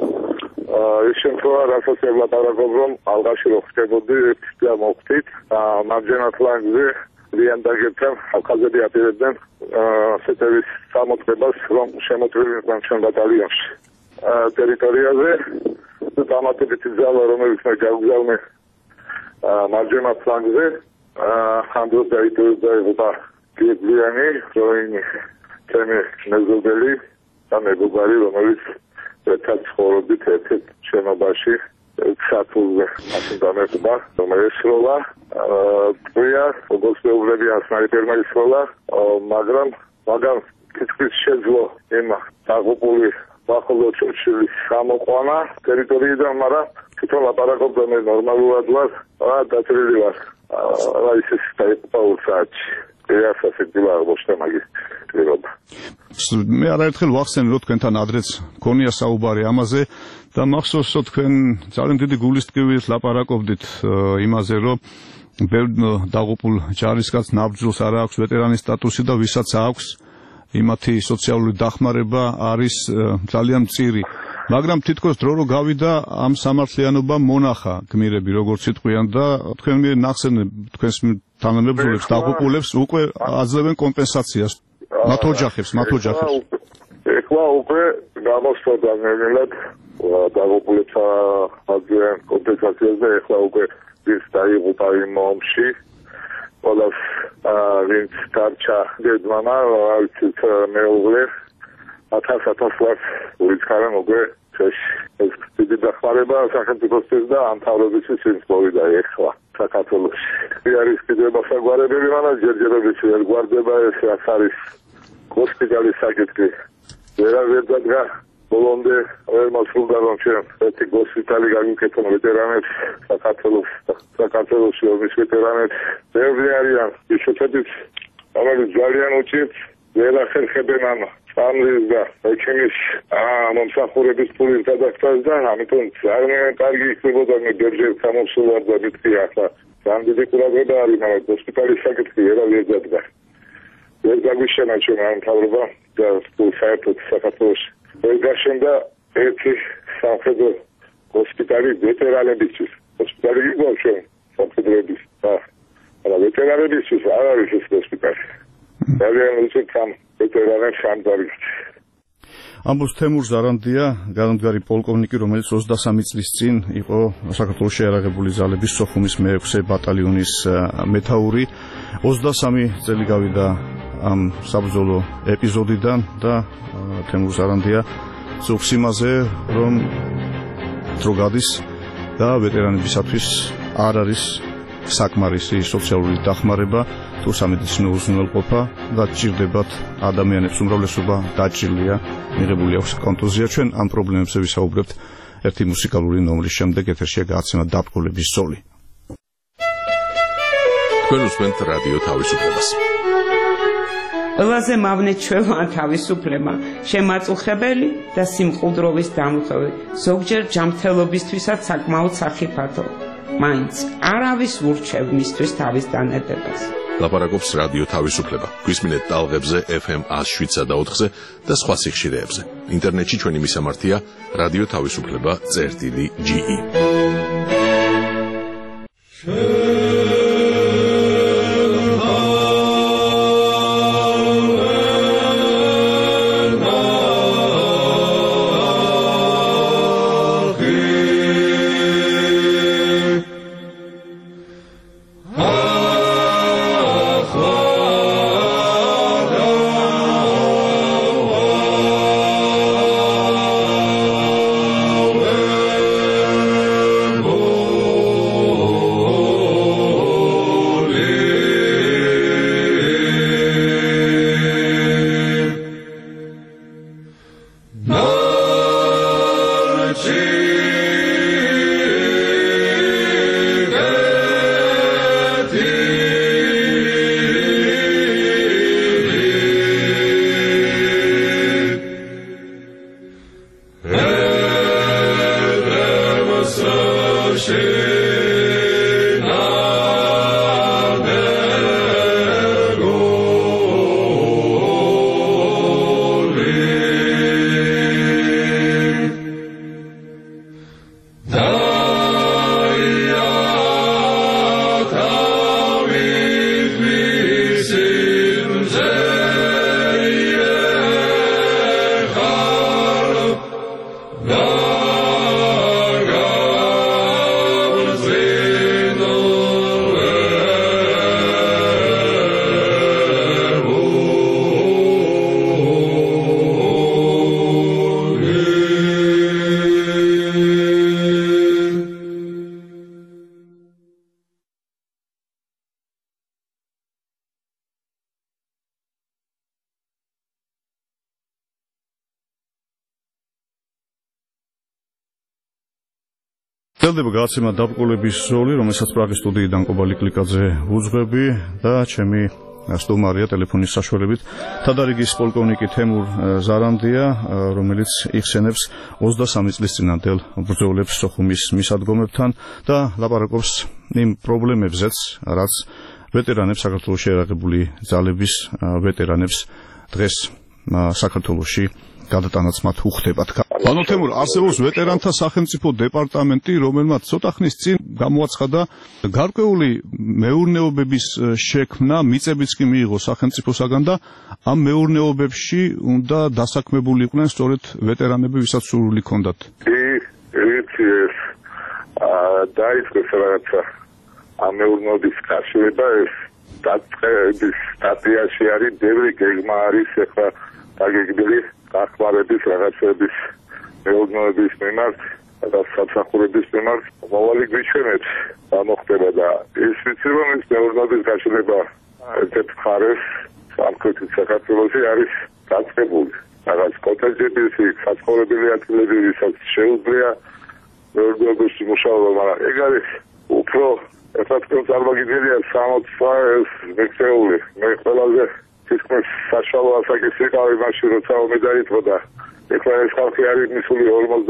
ის შემთხვევა რასაც ელაპარაკობ რომ ალღაში რო ხდებოდი და მოხდით მარჯვენა ფლანგზე ლიანდაგებთან აფხაზები აპირებდნენ სეტევის სამოწყებას რომ შემოწმებიყვნენ ჩვენ ბატალიონში ტერიტორიაზე და დამატებითი ძალა რომელიც მე გავგზავნე მარჯვენა ფლანგზე ამ დროს დაიღუპა გირგვლიანი როინი ჩემი მეზობელი და მეგობარი რომელიც ერთად ცხოვრობდით ერთ შენობაში სათულზე მაშინ დამეყობა რომელიც სროლა ტყვია როგორც მეუბნებიან სნაიპერმა ისროლა მაგრამ თითქმის შეძლო იმ დაღუპული ბახოლო ჩურჩილის გამოყვანა ტერიტორიიდან მაგრამ თვითონ ლაპარაკობდა მე ნორმალურად ვარ დაჭრილი ვარ ის დაიყופה უსაჩი ეასას ეკილა მოშთა მაგის პირობა მე არაერთხელ ვახსენე რომ თქვენთან ადრეც გქონია საუბარი ამაზე და მახსოვს რომ თქვენ ძალიან დიდი გულისტკივით ლაპარაკობდით იმაზე რომ ბევრ დაღუპულ ჯარისკაცს ნაბრძოლს არ აქვს ვეტერანის სტატუსი და ვისაც აქვს იმათი სოციალური დახმარება არის ძალიან მწირი მაგრამ თითქოს დრო რო გავიდა ამ სამართლიანობამ მონახა გმირები როგორც იტყვიან და თქვენ მე ნახსენებ თქვენს თანამებრძოლებს დაღუპულებს უკვე აძლევენ კომპენსაციას მათ ოჯახებს ეხლა უკვე გამოსწორდა ნელ-ნელა დაღუპულებს აძლევენ კომპენსაციას და ეხლა უკვე ის დაიღუპა იმ ომში ყველას ვინც დარჩა გედმანა ვიცით მეუღლე 1000 ლარს უიცხარან უკვე ეს დიდი დახმარება სახელმწიფოსთვის და ამ თავრობისთვის ის მოვიდა ეხლა საქართველოში. არის კიდევ საგვარებები, მაგრამ ჯერჯერობით ვერ გვარდება ეს რაც არის ჰოსპიტალის საკითხი. ვერ დადგა ბოლომდე ვერ მოსულდა რომ ჩვენ ერთი ჰოსპიტალი გავიკეთოთ ვეტერანებს საქართველოში ომის ვეტერანებს. ბევრი არიან ისეთებიც, რომელიც ძალიან უჭირთ ვერ ახერხებენ ამ სამრის და ექიმის მომსახურების პულის გადახდას და ამიტომ ძალიან კარგი იქნებოდა მე ჯერჯერ გამოსულა და მithი ახლა ძალიან დიდი ყურადღება არის მაგრამ ჰოსპიტალის საკითხი ვერ დადგა. ვერ გაგვიშენა ჩვენ ამ თავრობა და საერთოდ საქართველოში ვერ გაშენდა ერთი სამხედრო ჰოსპიტალი ვეტერანებისთვის. ჰოსპიტალი იყო ჩვენ სამხედროების და ვეტერანებისთვის არ არის ეს ჰოსპიტალი. ძალიან უცებ ამ ვეტერანებს ამბარით. ამბობს თემურ ზარანდია, განმდგარი პოლკოვნიკი, რომელიც 23 წლის წინ იყო საქართველოს შეიარაღებული ძალების სოხუმის მე-6 ბატალიონის მეთაური. 23 წელი გავიდა ამ საბრძოლო ეპიზოდიდან და თემურ ზარანდია წუხს იმაზე, რომ დრო გადის და ვეტერანებისათვის არ არის საკმარისი სოციალური დახმარება თუ სამედიცინო უზრუნველყოფა და ჭირდებათ ადამიანებს უმრავლესობა დაჭრილია მიღებული აქვს კონტუზია. ჩვენ ამ პრობლემებზე ვისაუბრებთ ერთი მუსიკალური ნომრის შემდეგ ეთერშია გააცემა დაბრძოლების ზოლი. თქვენ უსმენთ რადიო თავისუფლებას. ყველაზე მავნე ჩვეულა თავისუფლება, შემაწუხებელი და სიმყუდროვის დამხები, ზოგჯერ ჯანმრთელობისთვისაც საკმაოდ სახიფათო. მაინც არავის ურჩევ მისთვის თავის დანებებას. ლაპარაკობს რადიო თავისუფლება. გვისმინეთ ტალღებზე FM 107.4-ზე და სხვა სიხშირეებზე. ინტერნეტში ჩვენი მისამართია რადიო თავისუფლება.ge. გრძელდება გადაცემა დაბრკოლების ზოლი, რომელსაც პრაღის სტუდიიდან კობალი კლიკაძე უძღვები და ჩემი სტუმარია ტელეფონის საშუალებით თადარიგის პოლკოვნიკი თემურ ზარანდია, რომელიც იხსენებს 23 წლის წინანდელ ბრძოლებს სოხუმის მისადგომებთან და ლაპარაკობს იმ პრობლემებზეც, რაც ვეტერანებს საქართველოში ერაღებული ძალების ვეტერანებს დღეს საქართველოში გადატანაც მათ უხდებათ. ბანო თემურ, არსებობს ვეტერანთა სახელმწიფო დეპარტამენტი, რომელმაც ცოტა ხნის წინ გამოაცხადა გარკვეული მეურნეობების შექმნა, მიწებიც კი მიიღო სახელმწიფოსაგან და ამ მეურნეობებში უნდა დასაქმებული იყვნენ სწორედ ვეტერანები, ვისაც სურვილი ჰქონდათ. ვიცი ეს დაიწყეს რაღაცა ამ მეურნეობის კავშირება, ეს დაწყების სტატიაში არის, ბევრი გეგმა არის ახლა დაგეგმილი ახმარების რაღაცების მეურნეობის მიმართ და სამსახურების მიმართ მოვალი გვიჩვენებს გამოხდება და ის ვიცი რომ ეს მეურნეობის გაშლება ერთ-ერთ მხარეს სამხრეთის საქართველოში არის დაწყებული რაღაც კოტეჯების საცხოვრებელი ადგილები ვისაც შეუძლია მეურნეობაში მუშაობა მაგრამ ეგ არის უფრო ერთად წარმოგიდგენია 60 მექცეული მე ყველაზე თითქმის საშუალო ასაკის ვიყავი მაშინ როცა ომი დაიწყო და ეხლა ეს ხალხი არის მისული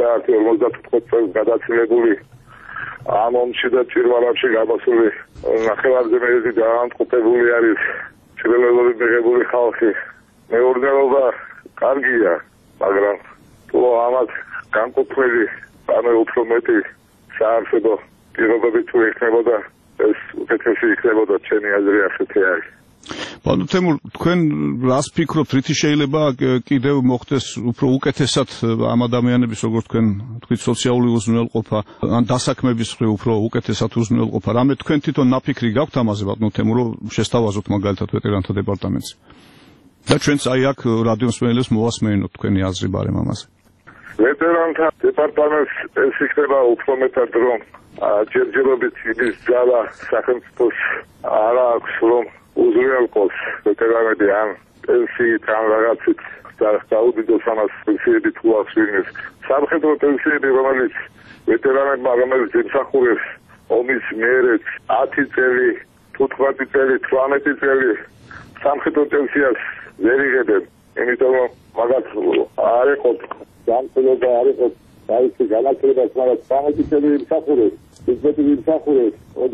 50-55 წელს გადაცილებული ამ ომში და ჭირვალებში გამოსული ნახევარზე მეტი დაანტყოფებული არის ჭრელელური მიღებული ხალხი მეურნეობა კარგია მაგრამ თუ ამათ განკუთვნილი ანუ უფრო მეტი საარსებო პირობები თუ იქნებოდა ეს უკეთესი იქნებოდა ჩემი აზრი ასეთი არის. ბანო თემურ, თქვენ რას ფიქრობთ, რითი შეიძლება კიდევ მოხდეს უფრო უკეთესად ამ ადამიანების, როგორც თქვენ თქვით, სოციალური უზრუნველყოფა, ან დასაქმების მხრივ უფრო უკეთესად უზრუნველყოფა. რამე თქვენ თვითონ ნაფიქრი გაქვთ ამაზე, ბანო თემურ, რომ შესთავაზოთ მაგალითად ვეტერანთა დეპარტამენტს. და ჩვენც აი აქ რადიო მსმენელებს მოვასმენინოთ თქვენი აზრი ბარემ ამაზე. ვეტერანთა დეპარტამენტს ეს იქნება უფრო მეტად რომ ჯერჯერობით იმის ძალა სახელმწიფოს არ აქვს რომ უზრუნველყოს ვეტერანები ან პენსიით ან რაღაცით დაუდიდოს ამას პენსიები თუ აღსვინეს. სამხედრო პენსიები, რომელიც ვეტერანებმა რომელიც იმსახურეს ომის მერეც 10 წელი, 15 წელი, 18 წელი სამხედრო პენსიას ვერ იღებენ. იმიტომ რომ მაგათ არ იყო განსხვავება არ იყო დაიწყო განათლება, მაგრამ 13 წელი იმსახურეს, 15 იმსახურეს და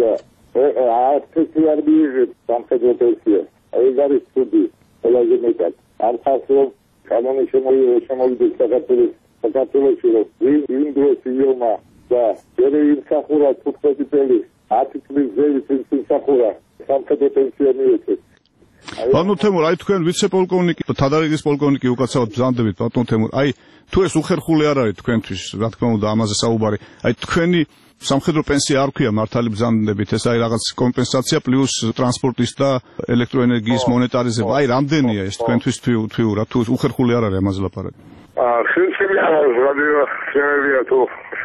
არც არ მიიღებს სამხედრო პენსიას. ეს არის ცუდი, ყველაზე მეტად. არ ხარს რომ კანონი შემოვიდეს საქართველოში, რომ იმ დროს იომა და ერე იმსახურა 15 წელი 10 წლის ზევით იმსახურა სამხედრო პენსია მიეცეს. ბატონ თემურ, აი თქვენ ვიცე-პოლკოვნიკი, თადარიგის პოლკოვნიკი უკაცრავად ბრძანდებით, ბატონ თემურ, აი თუ ეს უხერხული არ არის თქვენთვის, რა თქმა უნდა, ამაზე საუბარი. აი თქვენი სამხედრო პენსია არ ქვია მართალი ბრძანდებით, ეს აი რაღაც კომპენსაცია პლუს ტრანსპორტის და ელექტროენერგიის მონეტარიზება. აი რამდენია ეს თქვენთვის თვიურად, თუ უხერხული არ არის ამაზე ლაპარაკი? შეიძლება რადიო შემევია თუ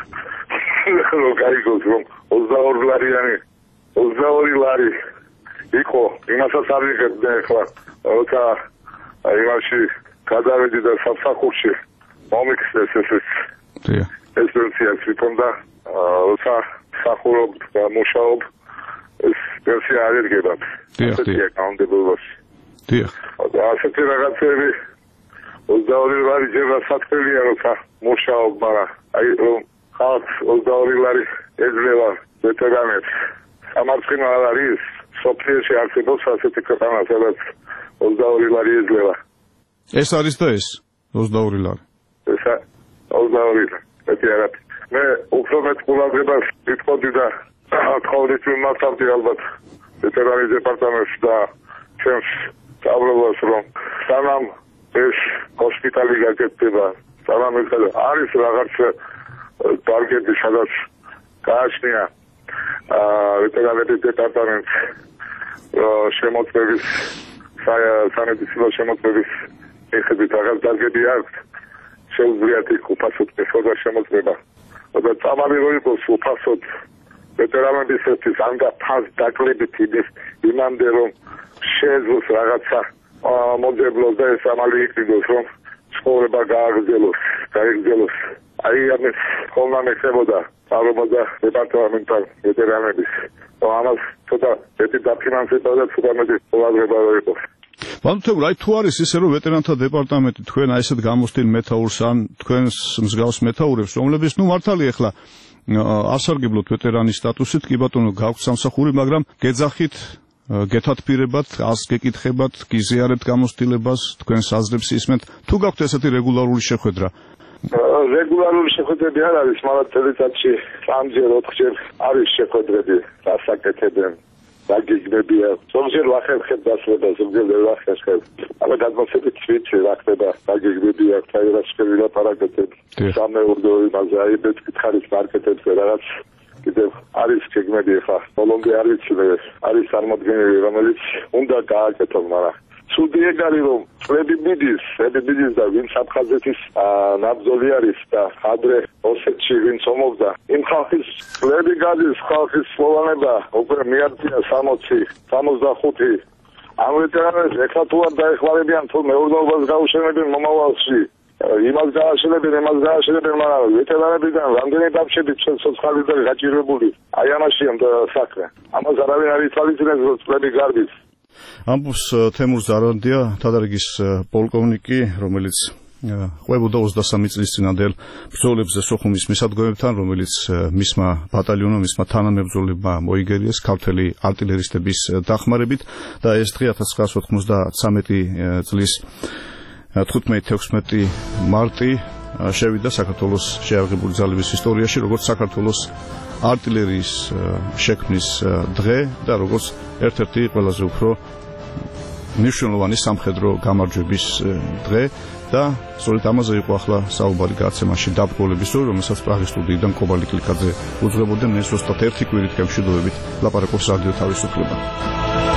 რო გაიგოს რომ 22 ლარიანი 22 ლარი იყო იმასაც არ იღებდა ახლა როცა იმაში გადავედი და სამსახურში მომიქცეს ეს პენსიაც თვითონ და როცა სახურობ და მუშაობ ეს პენსია არ ერგებათ ესეთი აკაუნტებელობაში და ასეთი რაღაცები 22 ლარი ჯერ სათქველია როცა მუშაობ მაგრამ აი რომ ხალხს 22 ლარი ეძლევა ვეტერანებს სამარცხინო არ არის სოფლიოში არსებობს ასეთი ქვეყანა სადაც 22 ლარი ეძლევა ეს არის და ეს 22 ლარი ეს 22 ლარი ეს არის მე უფრო მეტ ყურადღებას ვიტყოდი და თხოვდით მიმართავდი ალბათ ვეტერანის დეპარტამენტს და ჩემს სწავლებას რომ სანამ ეს ჰოსპიტალი გაკეთდება სანამ არის რაღაც დარგები სადაც გააჩნია ვეტერანების დეპარტამენტს შემოწმების სამედიცინო შემოწმების მიხედვით რაღაც დარგები აქვს შეუძლიათ იქ უფასოდ ესოდა შემოწმება და წამალი რო იყოს უფასოდ ვეტერანებისთვის ანდა ფას დაკლებით იმამდე რომ შეძლოს რაღაცა მოძებნოს და ეს ამალი იქნებოს რომ ცხოვრება გააგრძელოს აი ამის ხოლმე მეხებოდა თავობა და დეპარტამენტთან ვეტერანების ამას ცოტა მეტი დაფინანსება და ცოტა მეტი ყურადღება რო იყოს ბატონ თემურ, აი თუ არის ისე რომ ვეტერანთა დეპარტამენტი თქვენ აი ესეთ გამოსტილ მეთაურს ან თქვენს მსგავს მეთაურებს რომლებიც ნუ მართალია ახლა ასარგებლოთ ვეტერანის სტატუსით კი ბატონო გაქვთ სამსახური მაგრამ გეძახით გეთათბირებათ, ას გეკითხებათ, გიზიარებთ გამოცდილებას, თქვენს აზრებს ისმენთ. თუ გაქვთ ესეთი რეგულარული შეხვედრა? რეგულარული შეხვედრები არ არის, მაგრამ წელიწადში 3-ჯერ 4-ჯერ არის შეხვედრები, დასაკეთებენ, დაგეგმებია. ზოგჯერ ვახერხებ დასწრებას, ზოგჯერ ვერ ვახერხებ. aber გადმოცემით ვიცი რა ხდება, დაგეგმები აქვს, აი რა შეგვიძლია ლაპარაკობთ. სამეურნეო იმაზე, აი მეკითხარის მარკეტებზე რაღაც კიდევ არის გეგმები ხა ბოლომდე არ ვიცი არის წარმოდგენილი რომელიც უნდა გააკეთოს მაგრამ ცუდი ეგ არის რომ წლები მიდის და ვინც აფხაზეთის ნაბრძოლი არის და ადრე ოსეთში ვინც ომობდა იმ ხალხის წლები გადის ხალხის სლოვანება უკვე მიართია 60-65 ამ ვეტერანებს ეხლა თუ არ დაეხმარებიან თუ მეურნეობას გაუშენებენ მომავალში იმას გააშენებენ, მაგრამ ვეტერანებიდან რამდენი ბავშვები ცოცხალი და გაჭირვებული. აი ამაშია საქმე. ამას არავინ არ ითვალისწინებს, რომ წლები გარბის. ამბობს თემურ ზარანდია, თადარიგის პოლკოვნიკი, რომელიც ყვებოდა 23 წლის წინანდელ ბრძოლებზე სოხუმის მისადგომებთან, რომელიც მისმა ბატალიონმა, მისმა თანამებრძოლებმა მოიგერიეს ქართველი არტილერისტების დახმარებით და ეს დღე 1993 წლის 15-16 მარტი შევიდა საქართველოს შეიარაღებული ძალების ისტორიაში როგორც საქართველოს არტილერიის შექმნის დღე და როგორც ერთ-ერთი ყველაზე უფრო მნიშვნელოვანი სამხედრო გამარჯვების დღე და სწორედ ამაზე იყო ახლა საუბარი გაცემაში დაბრკოლების ორი რომელსაც პრაღის სტუდიიდან კობალი კლიკაძე უძღვებოდა მე ზუსტად ერთი კვირით გამშვიდობებით ლაპარაკობს რადიო თავისუფლება